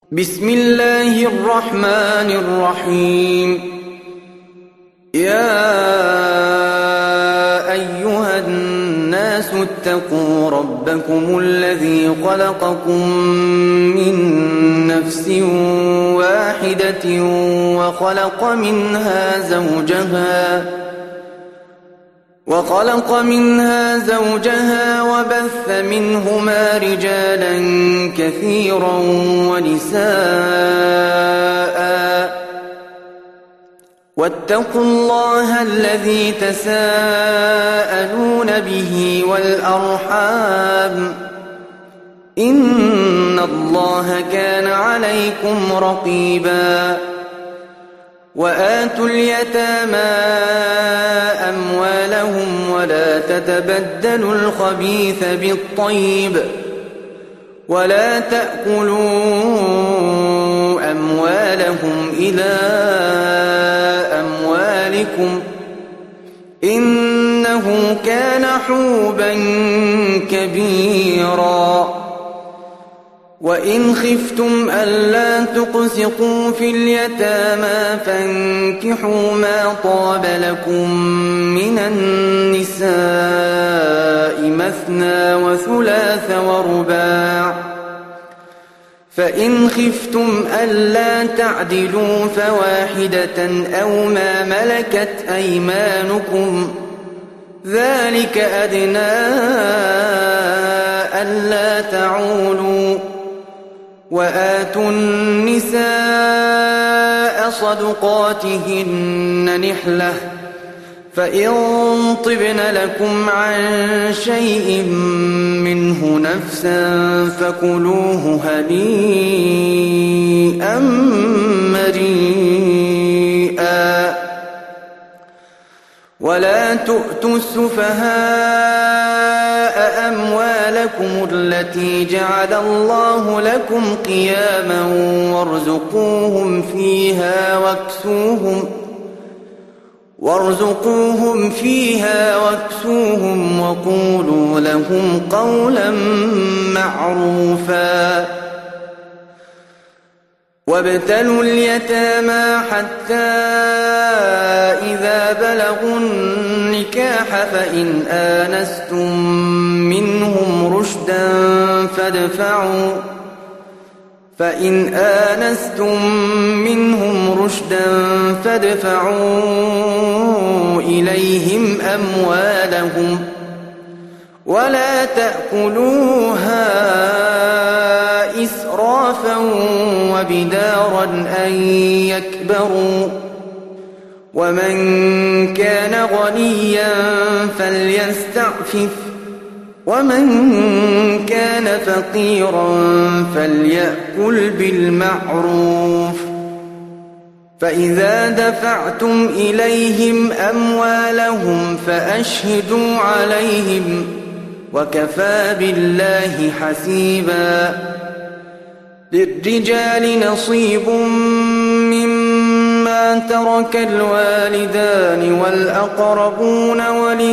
بسم الله الرحمن الرحيم. يا أيها الناس اتقوا ربكم الذي خلقكم من نفس واحدة وخلق منها زوجها وبث منهما رجالا كثيرا ونساء، واتقوا الله الذي تساءلون به والأرحام، إن الله كان عليكم رقيبا. وآتوا اليتامى أموالهم ولا تتبدلوا الخبيث بالطيب، ولا تأكلوا أموالهم إلى أموالكم، إنه كان حوبا كبيرا. وإن خفتم ألا تقسطوا في اليتامى فانكحوا ما طاب لكم من النساء مثنى وثلاث ورباع، فإن خفتم ألا تعدلوا فواحدة أو ما ملكت أيمانكم، ذلك أدنى ألا تعولوا. وآتوا النساء صدقاتهن نحلة، فإن طبن لكم عن شيء منه نفسا فكلوه هنيئا مريئا. ولا تؤتوا السفهاء أموالكم التي جعل الله لكم قياما وارزقوهم فيها واكسوهم وقولوا لهم قولا معروفا. وابتلوا اليتامى حتى إذا بلغوا النكاح فإن آنستم منهم رشدا فادفعوا إليهم أموالهم، ولا تأكلوها إسرافا وبدارا أن يكبروا، ومن كان غنيا فليستعفف، ومن كان فقيرا فليأكل بالمعروف. فإذا دفعتم إليهم أموالهم فأشهدوا عليهم، وكفى بالله حسيبا. للرجال نصيب مما ترك الوالدان والأقربون،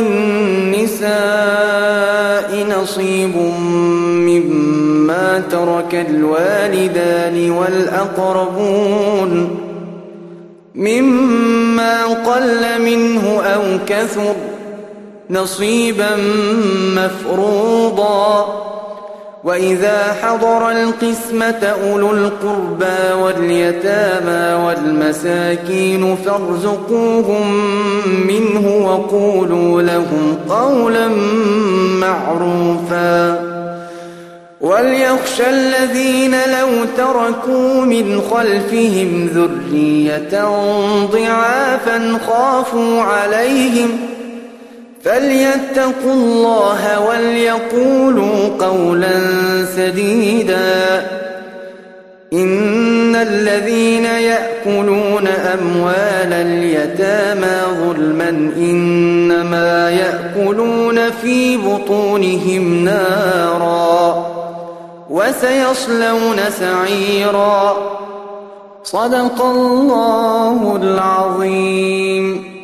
وللنساء نصيب مما ترك الوالدان والأقربون مما قل منه أو كثر، نصيبا مفروضا. وإذا حضر القسمة أولو القربى واليتامى والمساكين فارزقوهم منه وقولوا لهم قولا معروفا. وليخشى الذين لو تركوا من خلفهم ذرية ضعافا خافوا عليهم فليتقوا الله وليقولوا قولا سديدا. إن الذين يأكلون أموال اليتامى ظلما إنما يأكلون في بطونهم نارا وسيصلون سعيرا. صدق الله العظيم.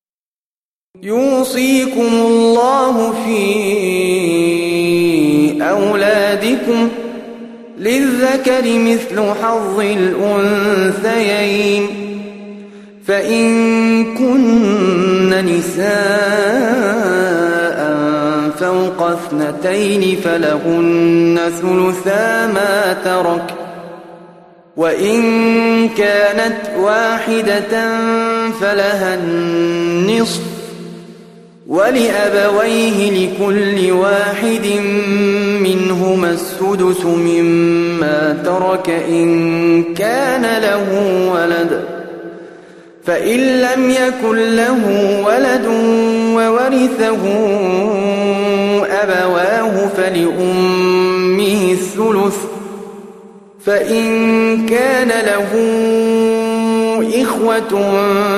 يوصيكم الله في أولادكم للذكر مثل حظ الأنثيين فإن كن نساء فوق 2 فلهن ثلثا ما ترك وإن كانت واحدة فلها النصف ولأبويه لكل واحد منهما السدس مما ترك إن كان له ولد فإن لم يكن له ولد وورثه أبواه فلأمه الثلث فإن كان له إخوة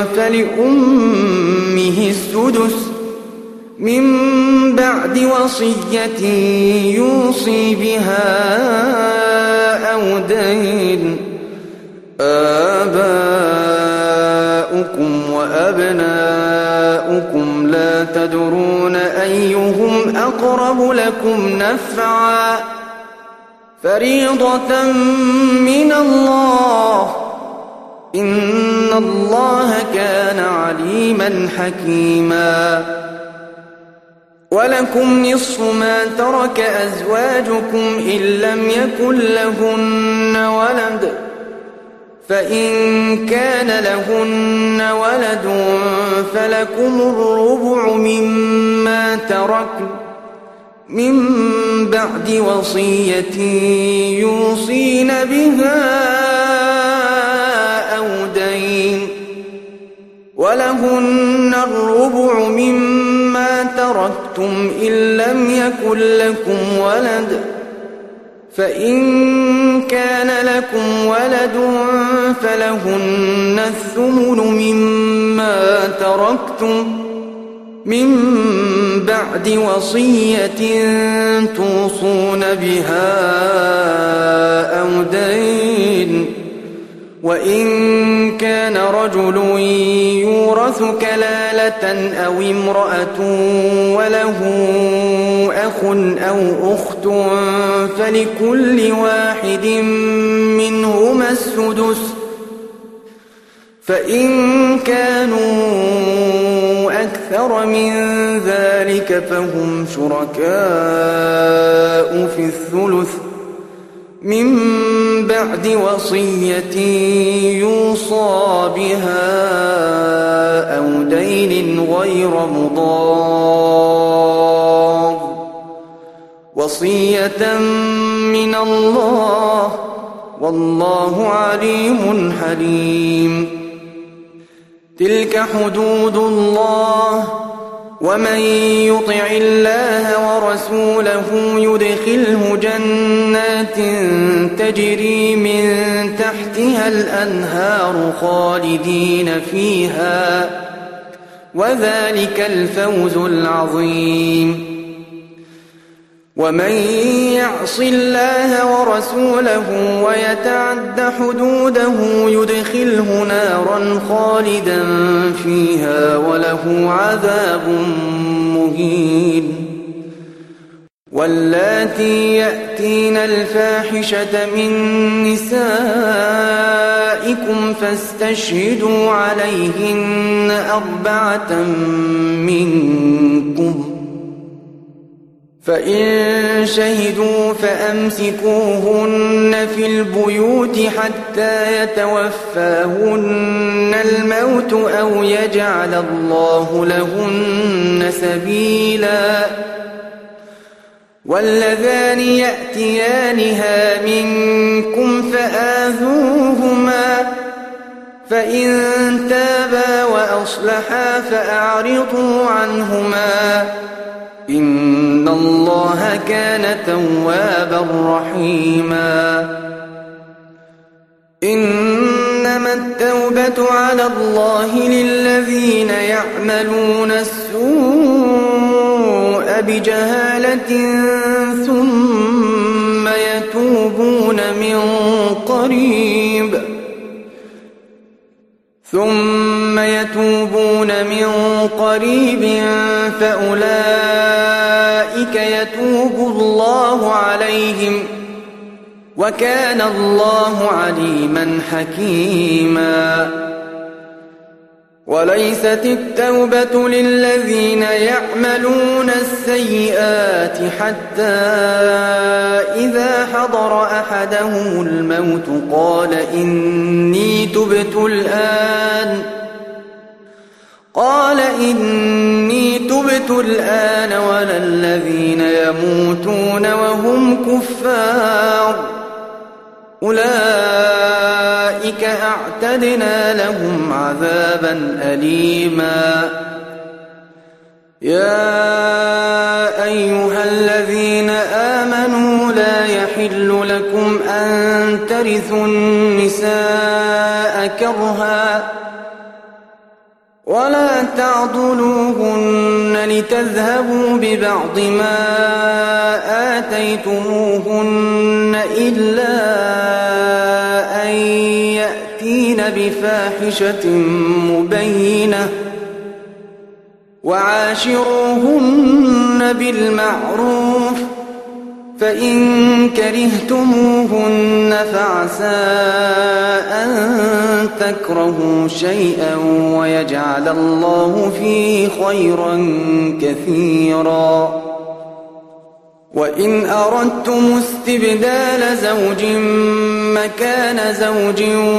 فلأمه السدس من بعد وصية يوصي بها أو دين آباؤكم وأبناؤكم لا تدرون أيهم أقرب لكم نفعا فريضة من الله إن الله كان عليما حكيما ولكم نصف ما ترك أزواجكم إن لم يكن لهن ولد فإن كان لهن ولد فلكم الربع مما تركن من بعد وصية يوصين بها أو دين ولهن الربع مما تركتم إن لم يكن لكم ولد فإن كان لكم ولد فلهن الثمن مما تركتم من بعد وصية توصون بها أو دين وإن كان رجل يورث كلالة أو امرأة وله أخ أو أخت فلكل واحد منهما السدس فإن كانوا أكثر من ذلك فهم شركاء في الثلث من بعد وصية يوصى بها أو دين غير مضار وصية من الله والله عليم حليم تلك حدود الله ومن يطع الله ورسوله يدخله جنات تجري من تحتها الأنهار خالدين فيها وذلك الفوز العظيم ومن يعص الله ورسوله ويتعد حدوده يدخله نارا خالدا فيها وله عذاب مهين واللاتي يأتين الفاحشة من نسائكم فاستشهدوا عليهن 4 منكم فإن شهدوا فأمسكوهن في البيوت حتى يتوفاهن الموت أو يجعل الله لهن سبيلا واللذان يأتيانها منكم فآذوهما فإن تابا وأصلحا فأعرضوا عنهما إن الله كان توابا رحيما إنما التوبة على الله للذين يعملون السوء بجهالة ثم يتوبون من قريب فأولئك يتوب الله عليهم وكان الله عليما حكيما وليست التوبة للذين يعملون السيئات حتى إذا حضر أحدهم الموت قال إني تبت الآن ولا الذين يموتون وهم كفار أولئك أعتدنا لهم عذابا أليما يا أيها الذين آمنوا لا يحل لكم أن ترثوا النساء كرها ولا تعضلوهن لتذهبوا ببعض ما آتيتموهن إلا أن يأتين بفاحشة مبينة وعاشروهن بالمعروف فإن كرهتموهن فعسى أن تكرهوا شيئا ويجعل الله فيه خيرا كثيرا وإن أردتم استبدال زوج مكان زوج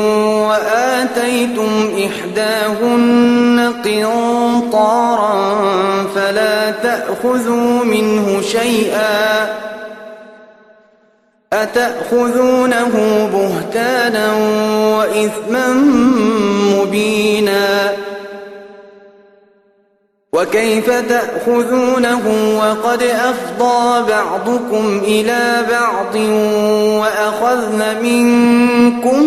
وآتيتم إحداهن قنطارا فلا تأخذوا منه شيئا أتأخذونه بهتانا وإثما مبينا وكيف تأخذونه وقد أفضى بعضكم إلى بعض وأخذن منكم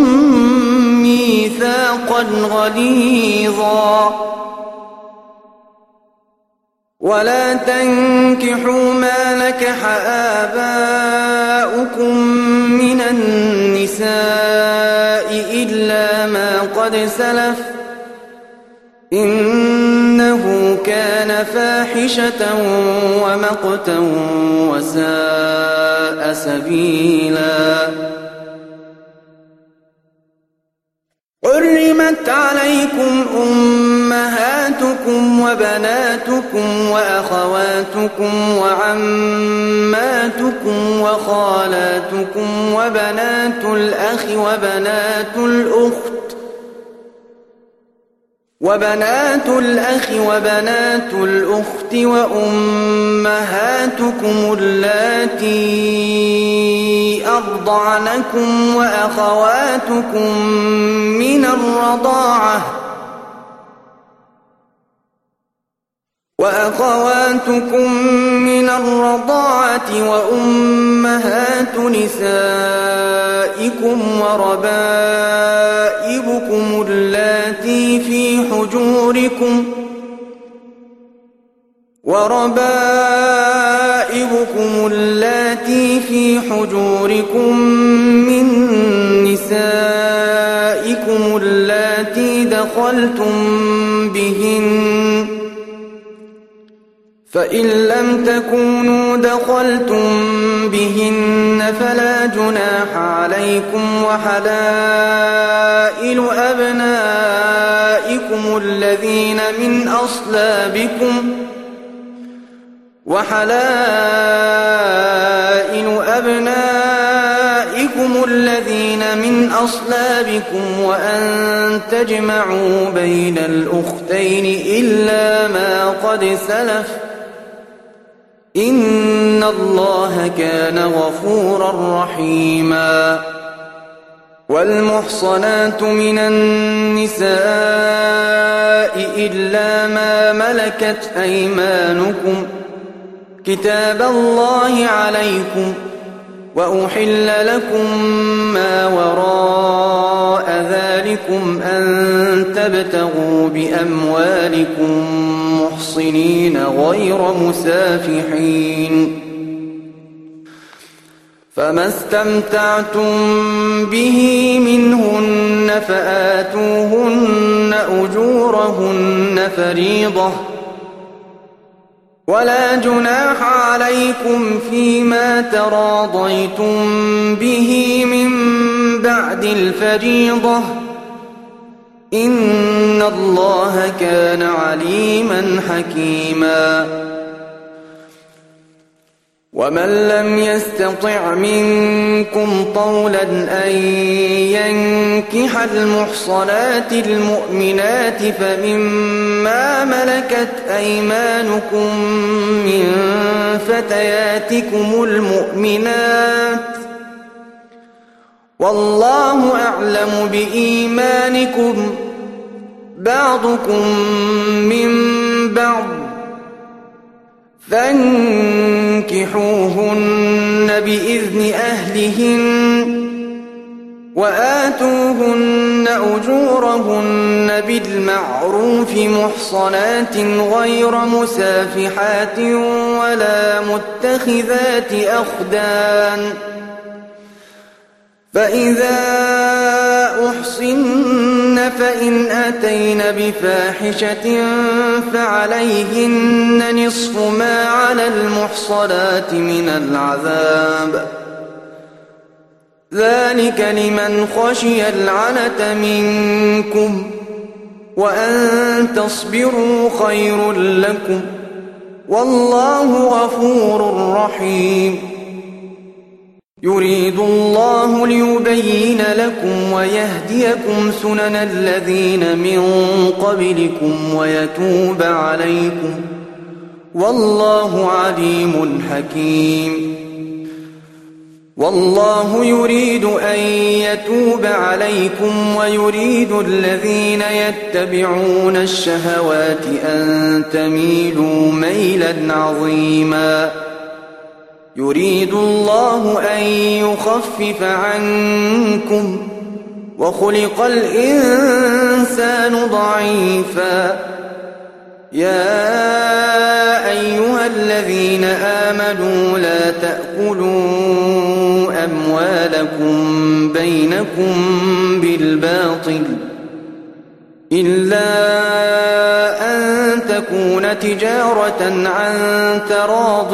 ميثاقا غليظا ولا تنكحوا ما نكح آباؤكم من النساء إلا ما قد سلف إنه كان فاحشة ومقتا وساء سبيلا حرمت عليكم أمهاتكم وبناتكم وأخواتكم وعماتكم وخالاتكم وبنات الأخ وبنات الأخت وأمهاتكم اللاتي أرضعنكم وأخواتكم من الرضاعة وأمهات نسائكم وربائبكم اللاتي في حجوركم من نسائكم اللاتي دخلتم بهن فإن لم تكونوا دخلتم بهن فلا جناح عليكم وحلائل أبنائكم الذين من أصلابكم وأن تجمعوا بين الأختين إلا ما قد سلف إن الله كان غفورا رحيما والمحصنات من النساء إلا ما ملكت أيمانكم كتاب الله عليكم وأحل لكم ما وراء ذلكم أن تبتغوا بأموالكم محصنين غير مسافحين فما استمتعتم به منهن فآتوهن أجورهن فريضة ولا جناح عليكم فيما تراضيتم به من بعد الفريضة إن الله كان عليما حكيما ومن لم يستطع منكم طولا أن ينكح المحصنات المؤمنات فمما ملكت أيمانكم من فتياتكم المؤمنات والله أعلم بإيمانكم بعضكم من بعض فانكحوهن بإذن أهلهن وآتوهن أجورهن بالمعروف محصنات غير مسافحات ولا متخذات أخدان فإذا أحصن فإن أتين بفاحشة فعليهن نصف ما على المحصنات من العذاب ذلك لمن خشي العنة منكم وأن تصبروا خير لكم والله غفور رحيم يريد الله ليبين لكم ويهديكم سنن الذين من قبلكم ويتوب عليكم والله عليم حكيم والله يريد أن يتوب عليكم ويريد الذين يتبعون الشهوات أن تميلوا ميلا عظيما يريد الله أن يخفف عنكم وخلق الإنسان ضعيفا يا أيها الذين آمنوا لا تأكلوا أموالكم بينكم بالباطل إلا أن تكون تجارة عن تراض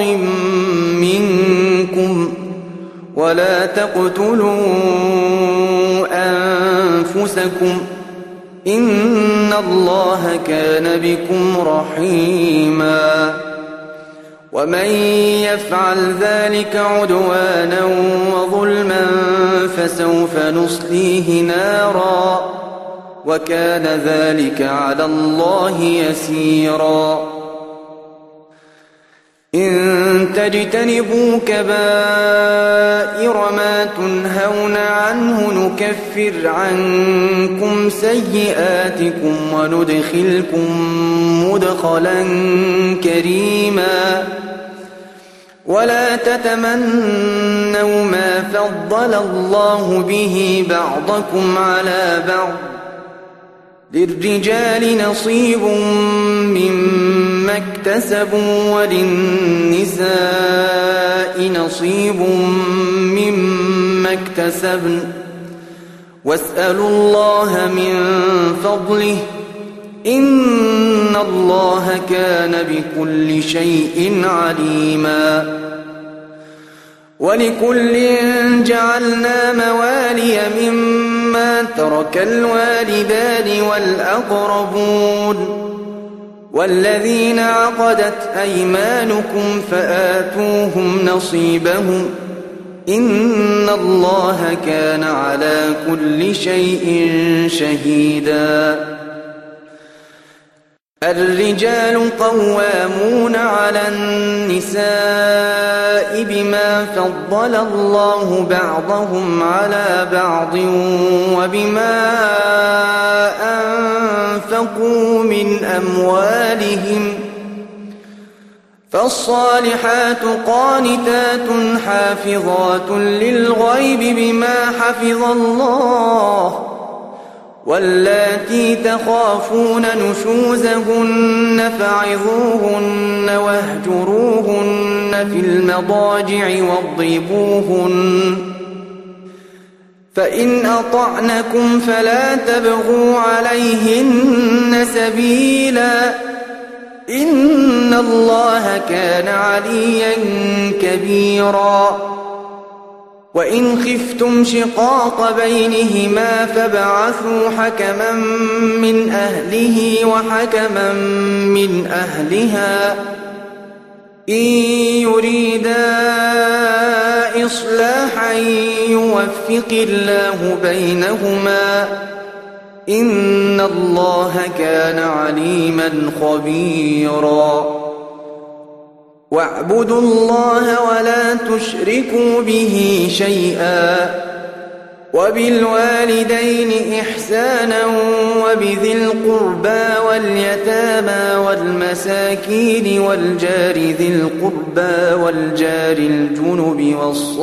منكم ولا تقتلوا أنفسكم إن الله كان بكم رحيما ومن يفعل ذلك عدوانا وظلما فسوف نصليه نارا وكان ذلك على الله يسيرا إن تجتنبوا كبائر ما تنهون عنه نكفر عنكم سيئاتكم وندخلكم مدخلا كريما ولا تتمنوا ما فضل الله به بعضكم على بعض للرجال نصيب مما اكتسبوا وللنساء نصيب مما اكتسبن واسألوا الله من فضله إن الله كان بكل شيء عليما ولكل جعلنا موالي مما ترك الوالدان والأقربون والذين عقدت أيمانكم فآتوهم نصيبهم إن الله كان على كل شيء شهيدا الرجال قوامون على النساء بما فضل الله بعضهم على بعض وبما أنفقوا من أموالهم فالصالحات قانتات حافظات للغيب بما حفظ الله واللاتي تخافون نشوزهن فعظوهن واهجروهن في المضاجع واضربوهن فإن أطعنكم فلا تبغوا عليهن سبيلا إن الله كان عليا كبيرا وإن خفتم شقاق بينهما فابعثوا حكما من أهله وحكما من أهلها إن يريدا إصلاحا يوفق الله بينهما إن الله كان عليما خبيرا واعبدوا الله ولا تشركوا به شيئا وبالوالدين إحسانا وبذي القربى واليتامى والمساكين والجار ذي القربى والجار الجنب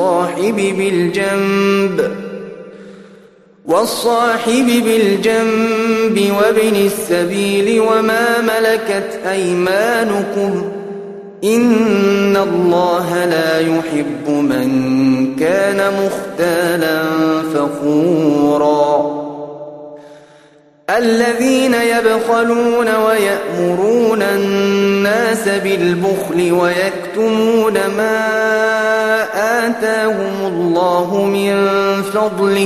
والصاحب بالجنب وابن السبيل وما ملكت أيمانكم إن الله لا يحب من كان مختالا فخورا الذين يبخلون ويأمرون الناس بالبخل ويكتمون ما آتاهم الله من فضله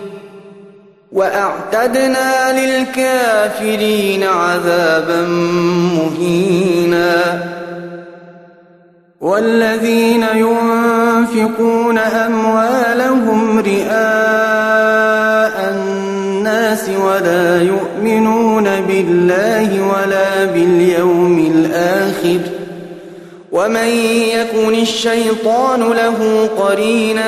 وأعتدنا للكافرين عذابا مهينا والذين ينفقون أموالهم رئاء الناس ولا يؤمنون بالله ولا باليوم الآخر ومن يكن الشيطان له قرينا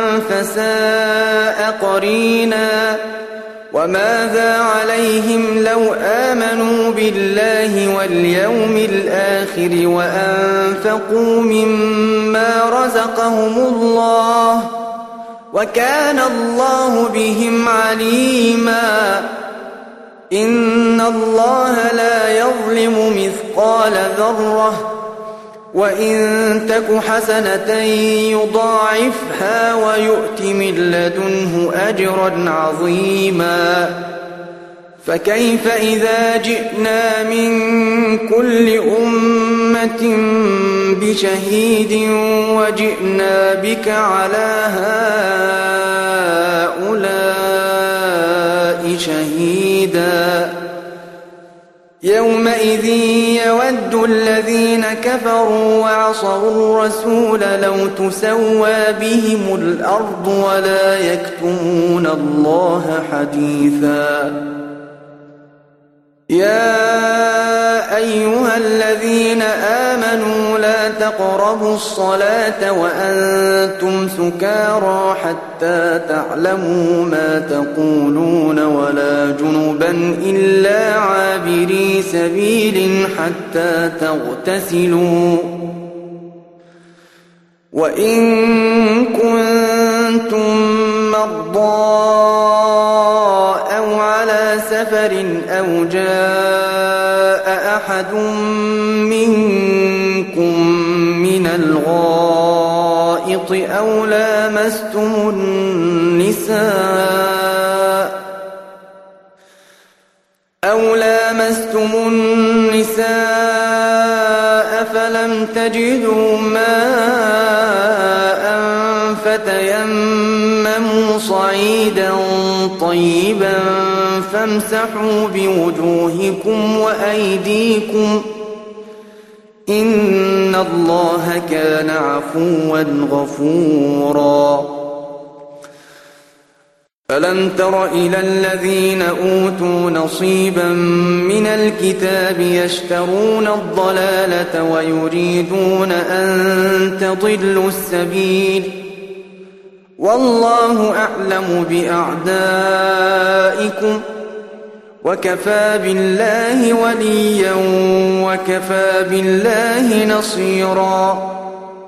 فساء قرينا وماذا عليهم لو آمنوا بالله واليوم الآخر وأنفقوا مما رزقهم الله وكان الله بهم عليما إن الله لا يظلم مثقال ذرة وإن تك حسنة يضاعفها ويؤت من لدنه أجرا عظيما فكيف إذا جئنا من كل أمة بشهيد وجئنا بك على هؤلاء شهيدا يومئذ يود الذين كفروا وعصوا الرسول لو تسوى بهم الأرض ولا يكتمون الله حديثا يا أيها الذين آمنوا لا تقربوا الصلاة وأنتم سكارى حتى تعلموا ما تقولون ولا جنبا إلا عابري سبيل حتى تغتسلوا وإن كنتم مرضى أو على سفر أو جاء أحد منكم من الغائط أو لامستم النساء فلم تجدوا ماء فتيمموا صعيدا طيبا فامسحوا بوجوهكم وأيديكم إن الله كان عفوا غفورا ألم تر إلى الذين أوتوا نصيبا من الكتاب يشترون الضلالة ويريدون أن تضلوا السبيل والله أعلم بأعدائكم وكفى بالله وليا وكفى بالله نصيرا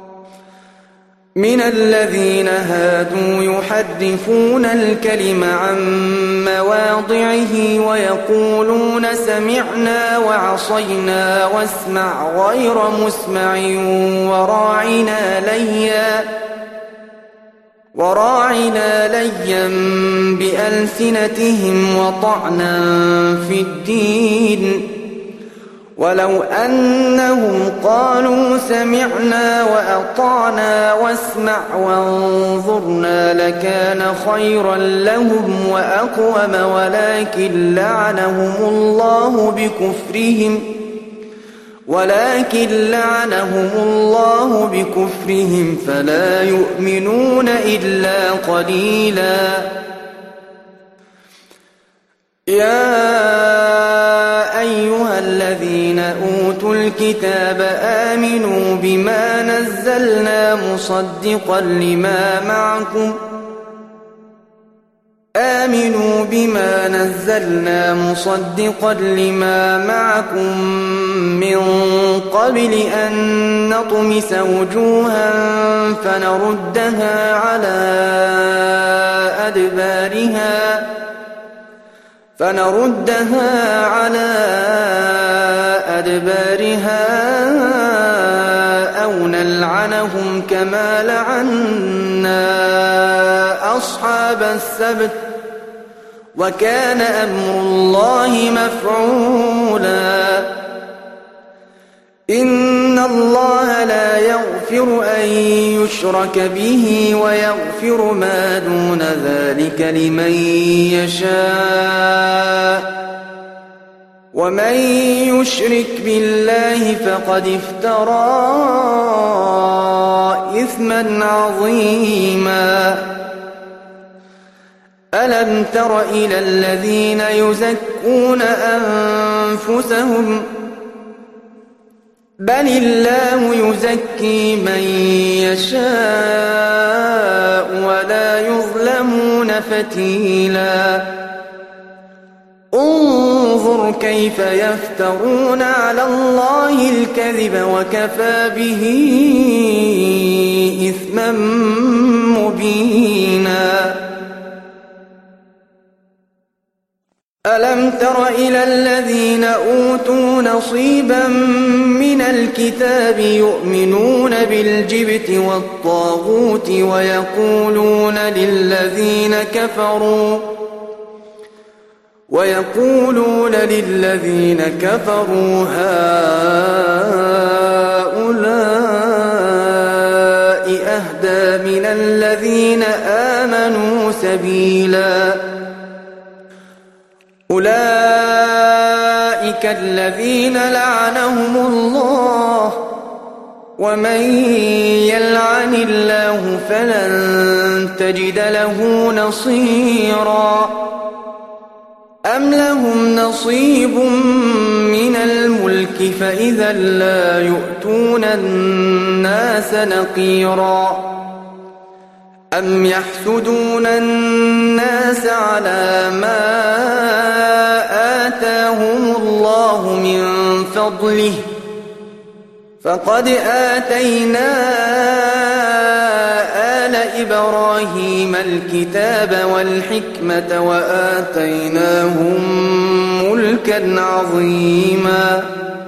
من الذين هادوا يحرفون الكلم عن مواضعه ويقولون سمعنا وعصينا واسمع غير مسمع وراعنا ليا بألسنتهم وطعنا في الدين ولو أنهم قالوا سمعنا وأطعنا واسمع وانظرنا لكان خيرا لهم وأقوم ولكن لعنهم الله بكفرهم فلا يؤمنون إلا قليلا. يا أيها الذين أوتوا الكتاب آمنوا بما نزلنا مصدقا لما معكم من قبل أن نطمس وجوها فنردها على أدبارها أو نلعنهم كما لعنا أصحاب السبت وكان أمر الله مفعولا. إن الله لا يغفر أن يشرك به ويغفر ما دون ذلك لمن يشاء ومن يشرك بالله فقد افترى إثما عظيما. ألم تر إلى الذين يزكون أنفسهم بل الله يزكي من يشاء ولا يظلمون فتيلا. انظر كيف يفترون على الله الكذب وكفى به إثما مبينا. ألم تر إلى الذين أوتوا نصيبا من الكتاب يؤمنون بالجبت والطاغوت ويقولون للذين كفروا هؤلاء أهدى من الذين آمنوا سبيلا. أولئك الذين لعنهم الله ومن يلعن الله فلن تجد له نصيرا. أم لهم نصيب من الملك فإذا لا يؤتون الناس نقيرا. أم يحسدون الناس على ما آتاهم الله من فضله فقد آتينا آل إبراهيم الكتاب والحكمة وآتيناهم ملكا عظيما.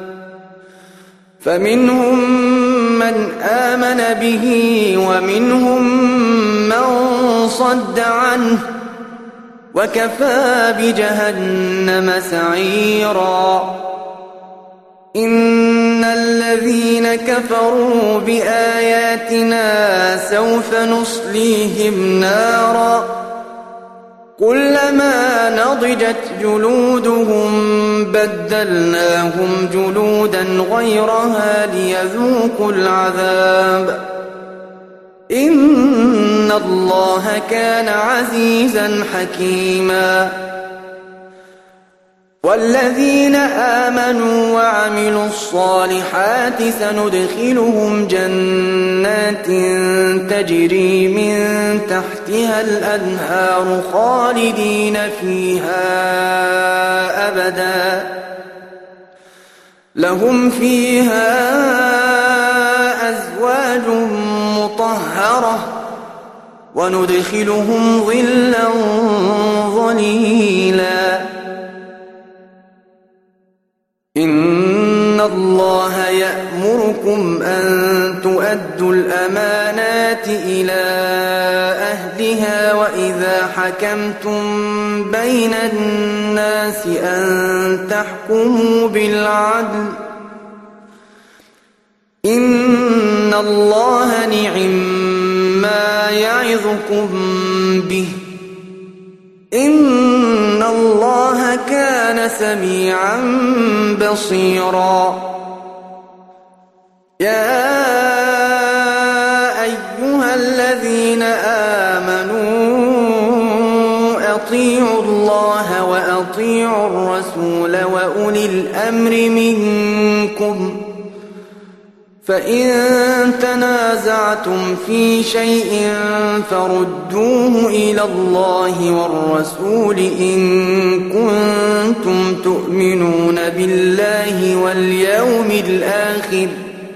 فمنهم من آمن به ومنهم من صد عنه وكفى بجهنم سعيرا. إن الذين كفروا بآياتنا سوف نصليهم نارا كلما نضجت جلودهم بدلناهم جلودا غيرها ليذوقوا العذاب إن الله كان عزيزا حكيما. والذين آمنوا وعملوا الصالحات سندخلهم جنات تجري من تحتها الأنهار خالدين فيها أبدا لهم فيها أزواج مطهرة وندخلهم ظلا ظليلا. إن الله يأمركم أن تؤدوا الأمانات إلى أهلها وإذا حكمتم بين الناس أن تحكموا بالعدل إن الله نعما يعظكم به إن الله كان سميعا بصيرا يا أيها الذين آمنوا أطيعوا الله وأطيعوا الرسول وأولي الأمر منكم فإن تنازعتم في شيء فردوه إلى الله والرسول إن كنتم تؤمنون بالله واليوم الآخر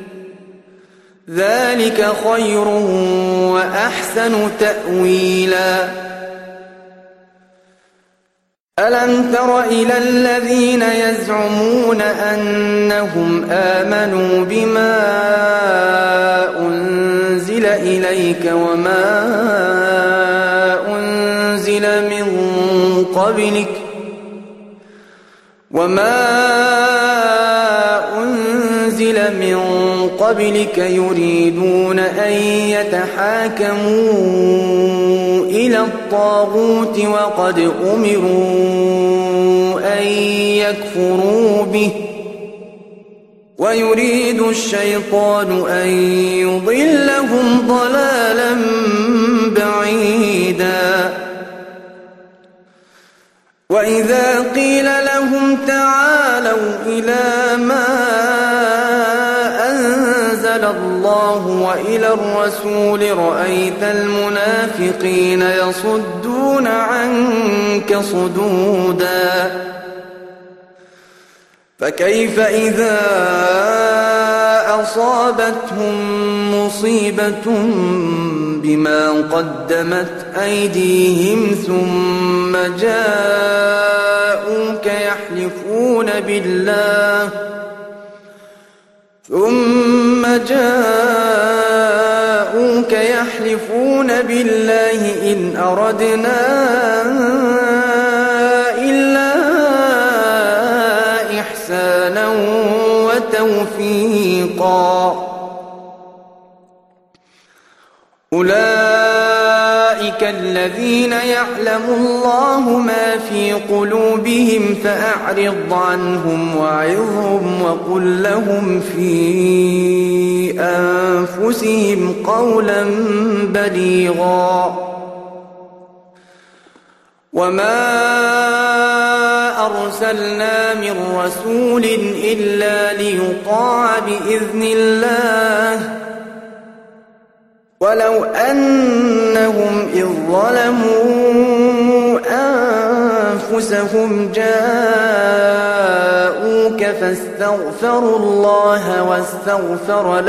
ذلك خير وأحسن تأويلا ألم تر إلى الذين يزعمون أنهم آمنوا بما أنزل إليك وما أنزل من قبلك يريدون أن يتحاكموا إلى الطاغوت وقد أمروا أن يكفروا به ويريد الشيطان أن يضلهم ضلالا بعيدا وإذا قيل لهم تعالوا إلى ما أنزل الله وإلى الرسول رأيت المنافقين يصدون عنك صدودا فكيف إذا أصابتهم مصيبة بما قدمت أيديهم ثم جاءوك يحلفون بالله إن أردنا إلا إحسانا وتوفيقا أولئك الذين يعلم الله ما في قلوبهم فأعرض عنهم وعظهم وقل لهم في أنفسهم قولا بليغا وما أرسلنا من رسول إلا ليطاع بإذن الله ولو أنهم إذ ظلموا أنفسهم جاءوك فاستغفروا الله واستغفر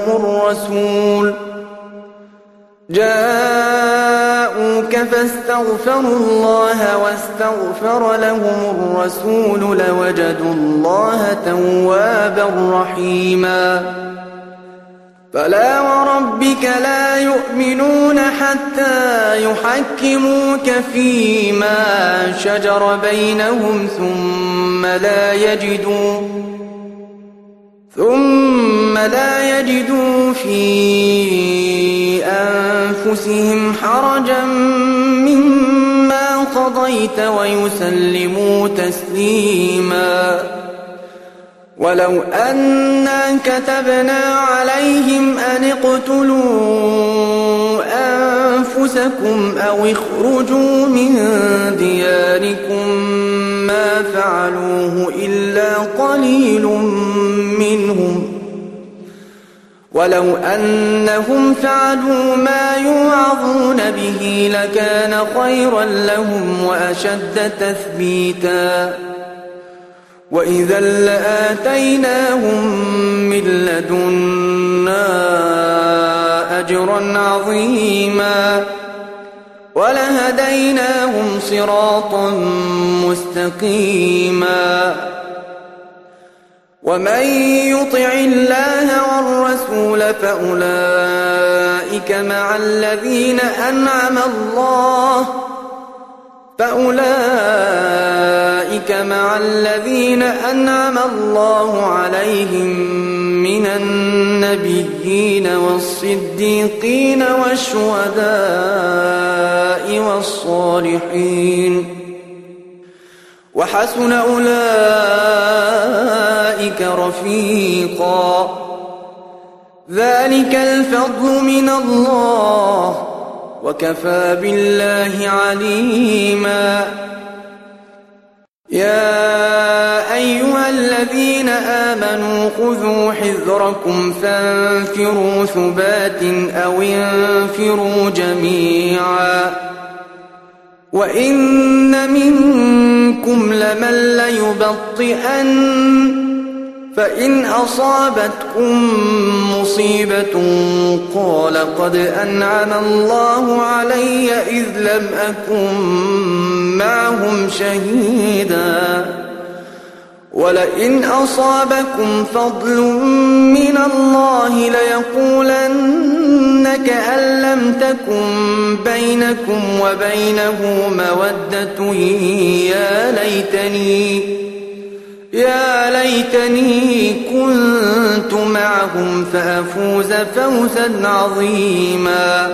لهم الرسول لوجدوا الله توابا رحيما فلا وربك لا يؤمنون حتى يحكموك فيما شجر بينهم ثم لا يجدوا في أنفسهم حرجا مما قضيت ويسلموا تسليما ولو أنا كتبنا عليهم أن اقتلوا أنفسكم أو اخرجوا من دياركم ما فعلوه إلا قليل منهم ولو أنهم فعلوا ما يوعظون به لكان خيرا لهم وأشد تثبيتا وإذا لآتيناهم من لدنا أجرا عظيما ولهديناهم صراطا مستقيما ومن يطع الله والرسول فأولئك مع الذين أنعم الله عليهم من النبيين والصديقين والشهداء والصالحين وحسن أولئك رفيقا ذلك الفضل من الله وكفى بالله عليما يا أيها الذين آمنوا خذوا حذركم فانفروا ثبات أو انفروا جميعا وإن منكم لمن ليبطئن فإن أصابتكم مصيبة قال قد أنعم الله علي إذ لم أكن معهم شهيدا ولئن أصابكم فضل من الله ليقولن كأن لم تكن بينكم وبينه مودة يا ليتني كنت معهم فأفوز فوزا عظيما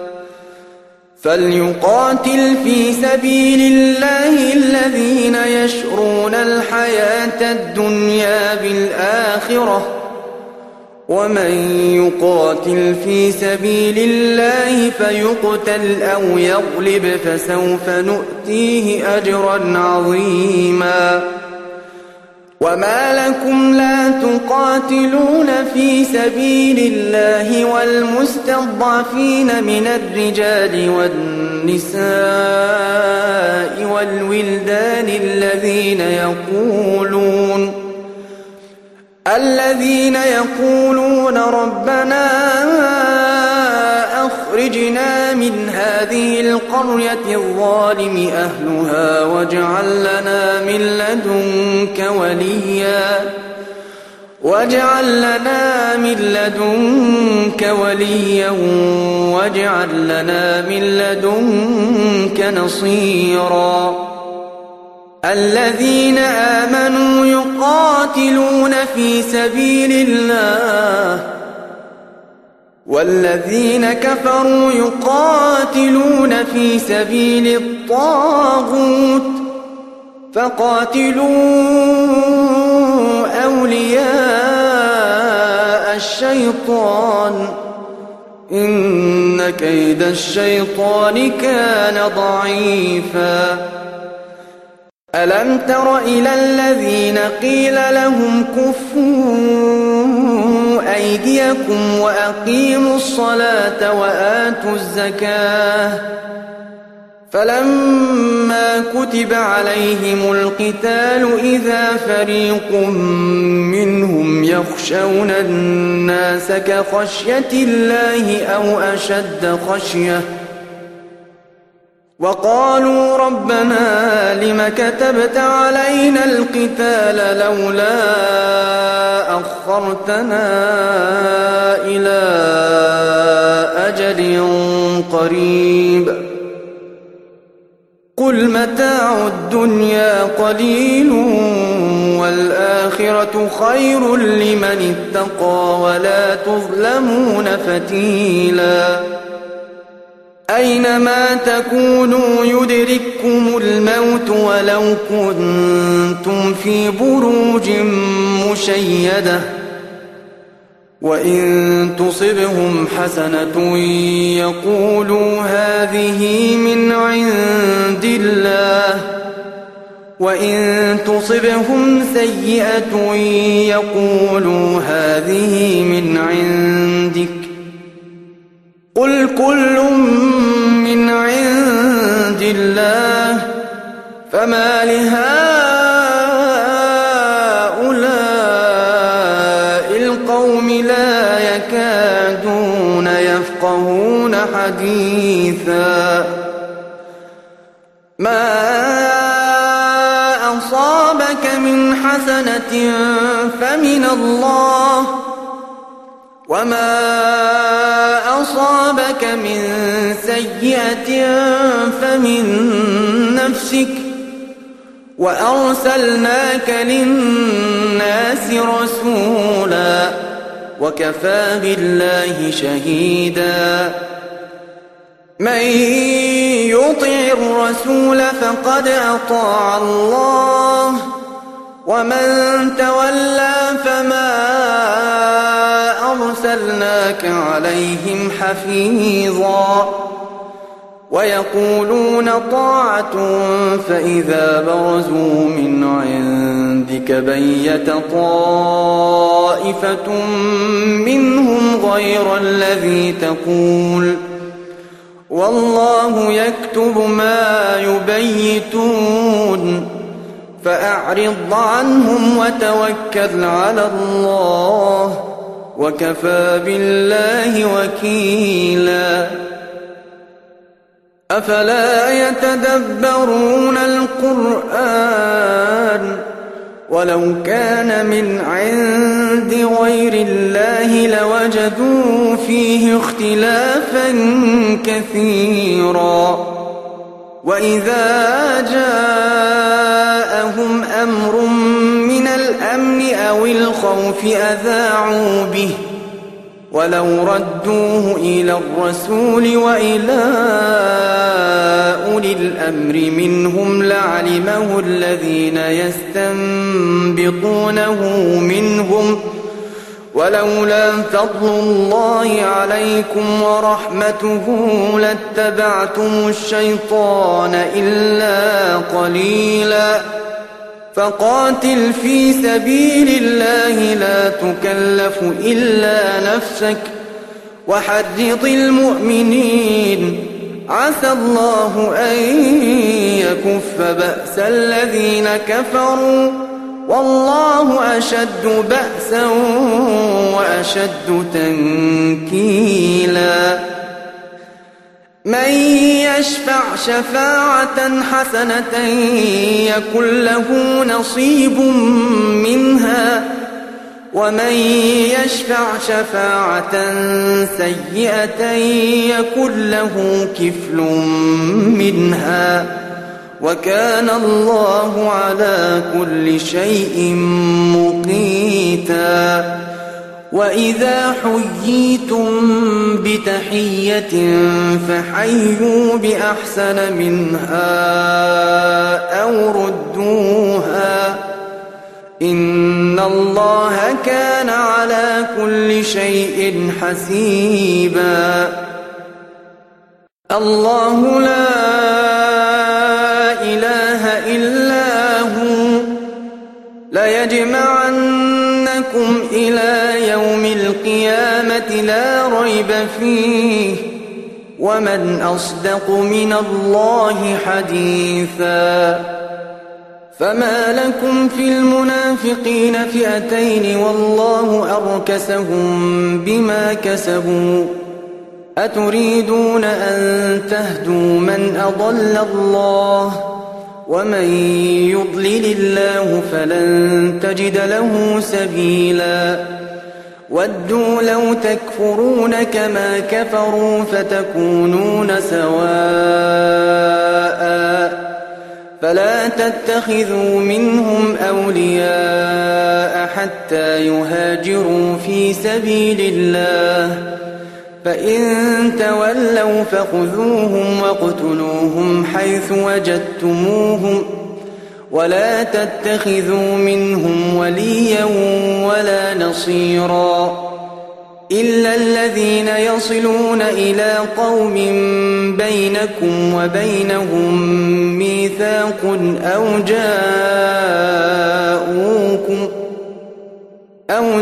فليقاتل في سبيل الله الذين يشرون الحياة الدنيا بالآخرة ومن يقاتل في سبيل الله فيقتل أو يغلب فسوف نؤتيه أجرا عظيما وما لكم لا تقاتلون في سبيل الله والمستضعفين من الرجال والنساء والولدان الذين يقولون ربنا أخرجنا من هذه القرية الظالم أهلها واجعل لنا من لدنك وليا واجعل لنا من لدنك نصيرا الذين آمنوا يقاتلون في سبيل الله والذين كفروا يقاتلون في سبيل الطاغوت فقاتلوا أولياء الشيطان إن كيد الشيطان كان ضعيفا ألم تر إلى الذين قيل لهم كفوا أيديكم وأقيموا الصلاة وآتوا الزكاة فلما كتب عليهم القتال إذا فريق منهم يخشون الناس كخشية الله أو أشد خشية وقالوا ربنا لم كتبت علينا القتال لولا أخرتنا إلى أجل قريب قل متاع الدنيا قليل والآخرة خير لمن اتقى ولا تظلمون فتيلا أينما تكونوا يدرككم الموت ولو كنتم في بروج مشيدة وإن تصبهم حسنة يقولوا هذه من عند الله وإن تصبهم سيئة يقولوا هذه من عندك قل كل من عند الله فما لهؤلاء القوم لا يكادون يفقهون حديثا ما أصابك من حسنة فمن الله، وما أصابك من سيئة فمن نفسك، وأرسلناك للناس رسولا وكفى بالله شهيدا. من يطع الرسول فقد أطاع الله، ومن تولى فما أرسلناك عليهم حفيظا. ويقولون طاعة فإذا برزوا من عندك بيت طائفة منهم غير الذي تقول، والله يكتب ما يبيتون. فأعرض عنهم وتوكل على الله، وكفى بالله وكيلا. أفلا يتدبرون القرآن ولو كان من عند غير الله لوجدوا فيه اختلافا كثيرا. وإذا جاءهم أمر من الأمن أو الخوف أذاعوا به، ولو ردوه إلى الرسول وإلى أولي الأمر منهم لعلمه الذين يستنبطونه منهم، ولولا فضل الله عليكم ورحمته لاتبعتم الشيطان إلا قليلا. فقاتل في سبيل الله لا تكلف إلا نفسك، وحرض المؤمنين، عسى الله أن يكف بأس الذين كفروا، والله أشد بأسا وأشد تنكيلا. من يشفع شفاعة حسنة يكن له نصيب منها، ومن يشفع شفاعة سيئة يكن له كفل منها، وكان الله على كل شيء مقيتا. وإذا حييتم بتحية فحيوا بأحسن منها أو ردوها، إن الله كان على كل شيء حسيبا. الله لا إله إلا هو، ليجمعنكم إلى يوم القيامة لا ريب فيه، ومن أصدق من الله حديثا. فما لكم في المنافقين فئتين والله أركسهم بما كسبوا، أتريدون أن تهدوا من أضل الله، ومن يضلل الله فلن تجد له سبيلا. ودوا لو تكفرون كما كفروا فتكونون سواء، فلا تتخذوا منهم أولياء حتى يهاجروا في سبيل الله، فإن تولوا فخذوهم واقتلوهم حيث وجدتموهم، ولا تتخذوا منهم وليا ولا نصيرا، إلا الذين يصلون إلى قوم بينكم وبينهم ميثاق أو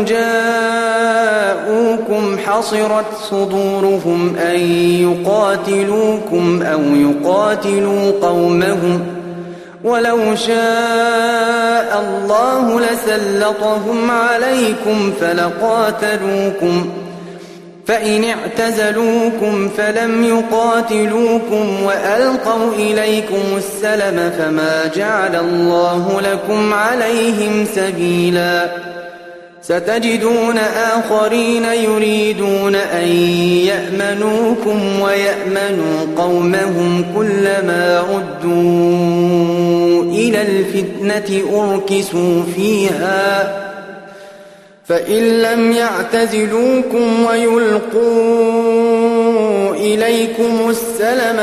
جاءوكم حصرت صدورهم أن يقاتلوكم أو يقاتلوا قومهم، ولو شاء الله لسلطهم عليكم فإن اعتزلوكم فلم يقاتلوكم وألقوا إليكم السلم فما جعل الله لكم عليهم سبيلا ستجدون آخرين يريدون أن يأمنوكم ويأمنوا قومهم كلما ردوا إلى الفتنة أركسوا فيها فإن لم يعتزلوكم ويلقوا إليكم السلم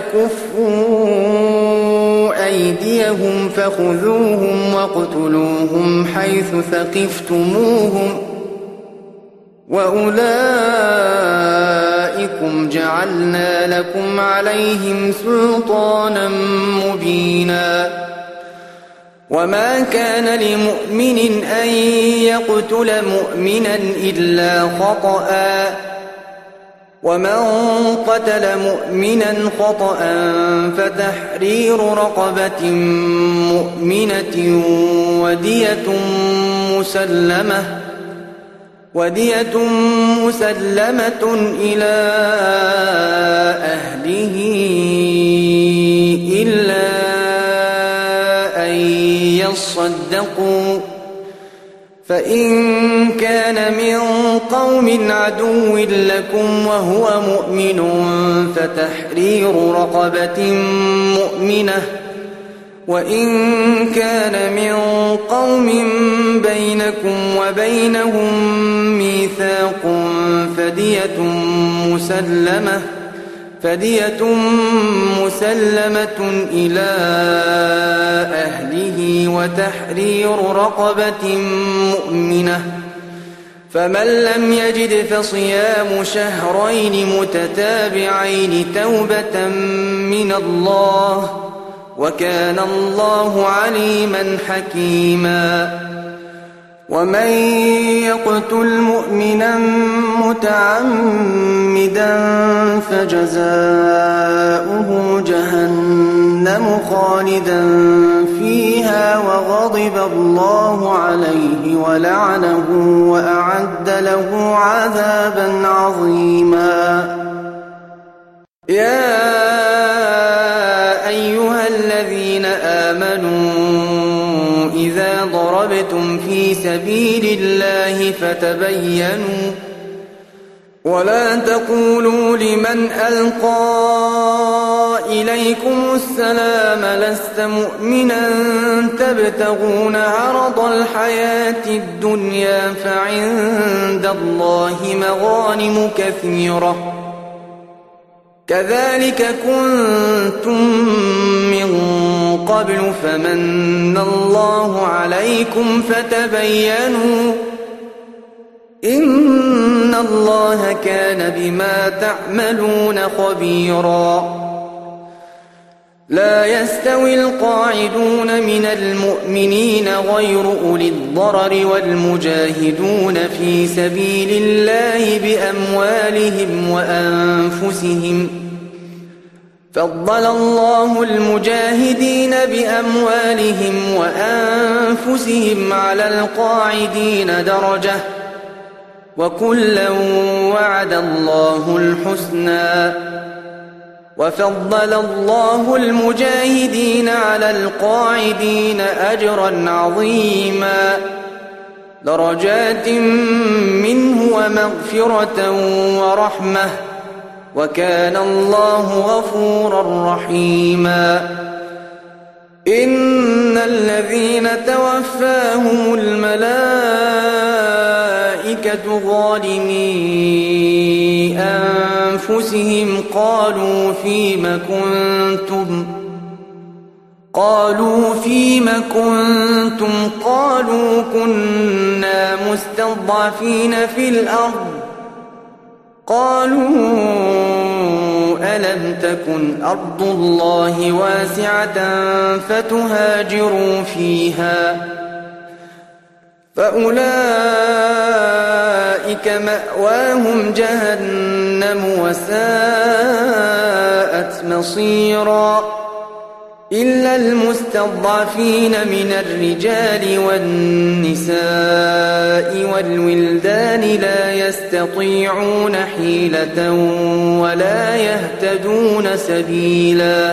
ويكفوا أيديهم فخذوهم واقتلوهم حيث ثقفتموهم وأولئكم جعلنا لكم عليهم سلطانا مبينا وما كان لمؤمن أن يقتل مؤمنا إلا خطأ ومن قتل مؤمنا خطأ فتحرير رقبة مؤمنة ودية مسلمة إلى أهله إلا أن يصدقوا فإن كان من قوم عدو لكم وهو مؤمن فتحرير رقبة مؤمنة وإن كان من قوم بينكم وبينهم ميثاق فدية مسلمة إلى أهله وتحرير رقبة مؤمنة فمن لم يجد فصيام شهرين متتابعين توبة من الله وكان الله عليما حكيما ومن يقتل مؤمنا متعمدا فجزاؤه جهنم خالدا فيها وغضب الله عليه ولعنه وأعد له عذابا عظيما يا أيها الذين آمنوا إذا ضربتم في سبيل الله فتبينوا ولا تقولوا لمن ألقى إليكم السلام لست مؤمنا تبتغون عرض الحياة الدنيا فعند الله مغانم كثيرة كذلك كنتم من قبل فمن الله عليكم فتبينوا إن الله كان بما تعملون خبيرا لا يستوي القاعدون من المؤمنين غير أولي الضرر والمجاهدون في سبيل الله بأموالهم وأنفسهم فضل الله المجاهدين بأموالهم وأنفسهم على القاعدين درجة وكلا وعد الله الحسنى وفضل الله المجاهدين على القاعدين أجرا عظيما درجات منه ومغفرة ورحمة وكان الله غفورا رحيما إن الذين توفاهم الملائكة ظالمي أنفسهم قالوا فيم كنتم قالوا كنا مستضعفين في الأرض قالوا ألم تكن أرض الله واسعة فتهاجروا فيها فأولئك مأواهم جهنم وساءت مصيرا إلا المستضعفين من الرجال والنساء والولدان لا يستطيعون حيلة ولا يهتدون سبيلا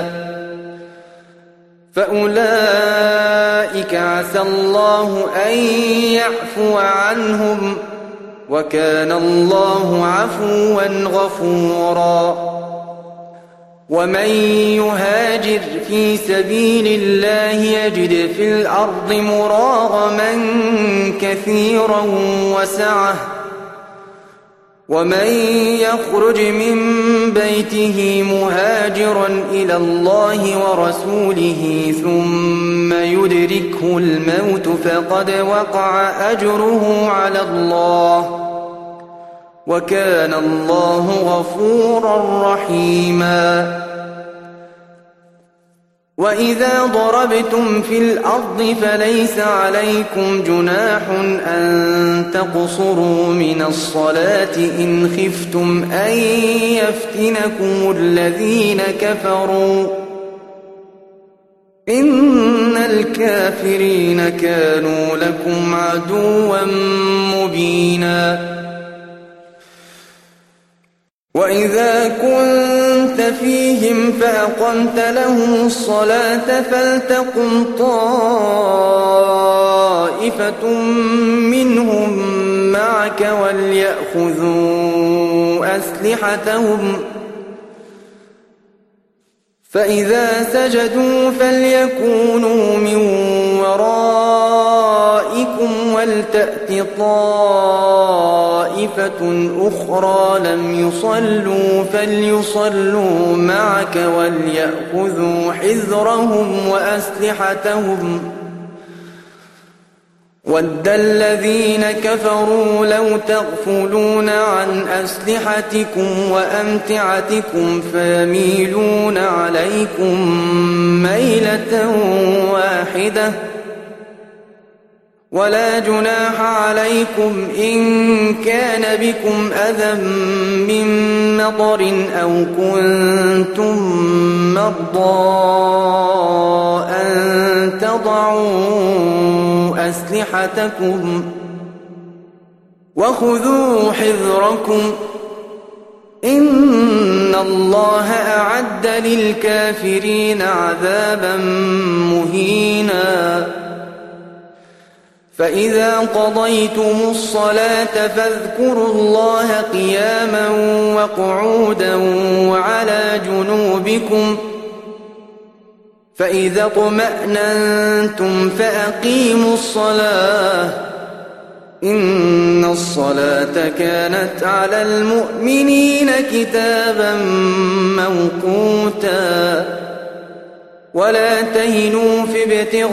فأولئك عسى الله أن يعفو عنهم وكان الله عفوا غفورا ومن يهاجر في سبيل الله يجد في الأرض مراغما كثيرا وسعة ومن يخرج من بيته مهاجرا إلى الله ورسوله ثم يدركه الموت فقد وقع أجره على الله وكان الله غفورا رحيما وإذا ضربتم في الأرض فليس عليكم جناح أن تقصروا من الصلاة إن خفتم أن يفتنكم الذين كفروا إن الكافرين كانوا لكم عدوا مبينا وإذا كنت فيهم فأقمت لهم الصلاة فلتقم طائفة منهم معك وليأخذوا أسلحتهم فإذا سجدوا فليكونوا من ورائكم ولتأت طائفة أخرى لم يصلوا فليصلوا معك وليأخذوا حذرهم وأسلحتهم ود الذين كفروا لو تغفلون عن أسلحتكم وأمتعتكم فيميلون عليكم ميلة واحدة ولا جناح عليكم إن كان بكم أذى من مطر أو كنتم مرضى أن تضعوا أسلحتكم وخذوا حذركم إن الله أعد للكافرين عذابا مهينا فإذا قضيتم الصلاة فاذكروا الله قياما وقعودا وعلى جنوبكم فإذا اطمأننتم فأقيموا الصلاة إن الصلاة كانت على المؤمنين كتابا موقوتا ولا تهنوا في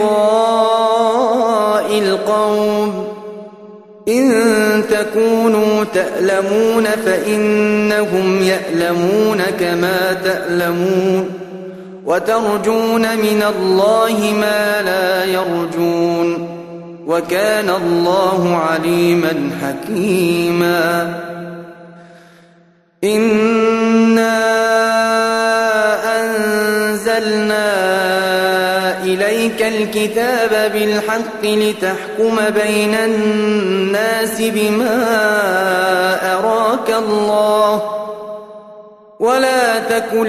ابتغاء القوم إن تكونوا تألمون فإنهم يألمون كما تألمون وترجون من الله ما لا يرجون وكان الله عليما حكيما إنا أنزلنا إليك الكتاب بالحق لتحكم بين الناس بما أراك الله ولا تكن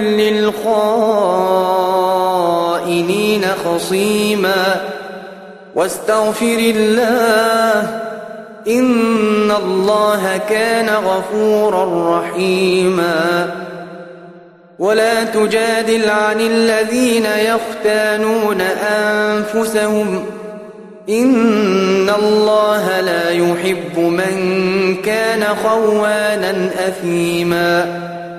للخائنين خصيما واستغفر الله إن الله كان غفورا رحيما ولا تجادل عن الذين يختانون أنفسهم إن الله لا يحب من كان خوانا أثيما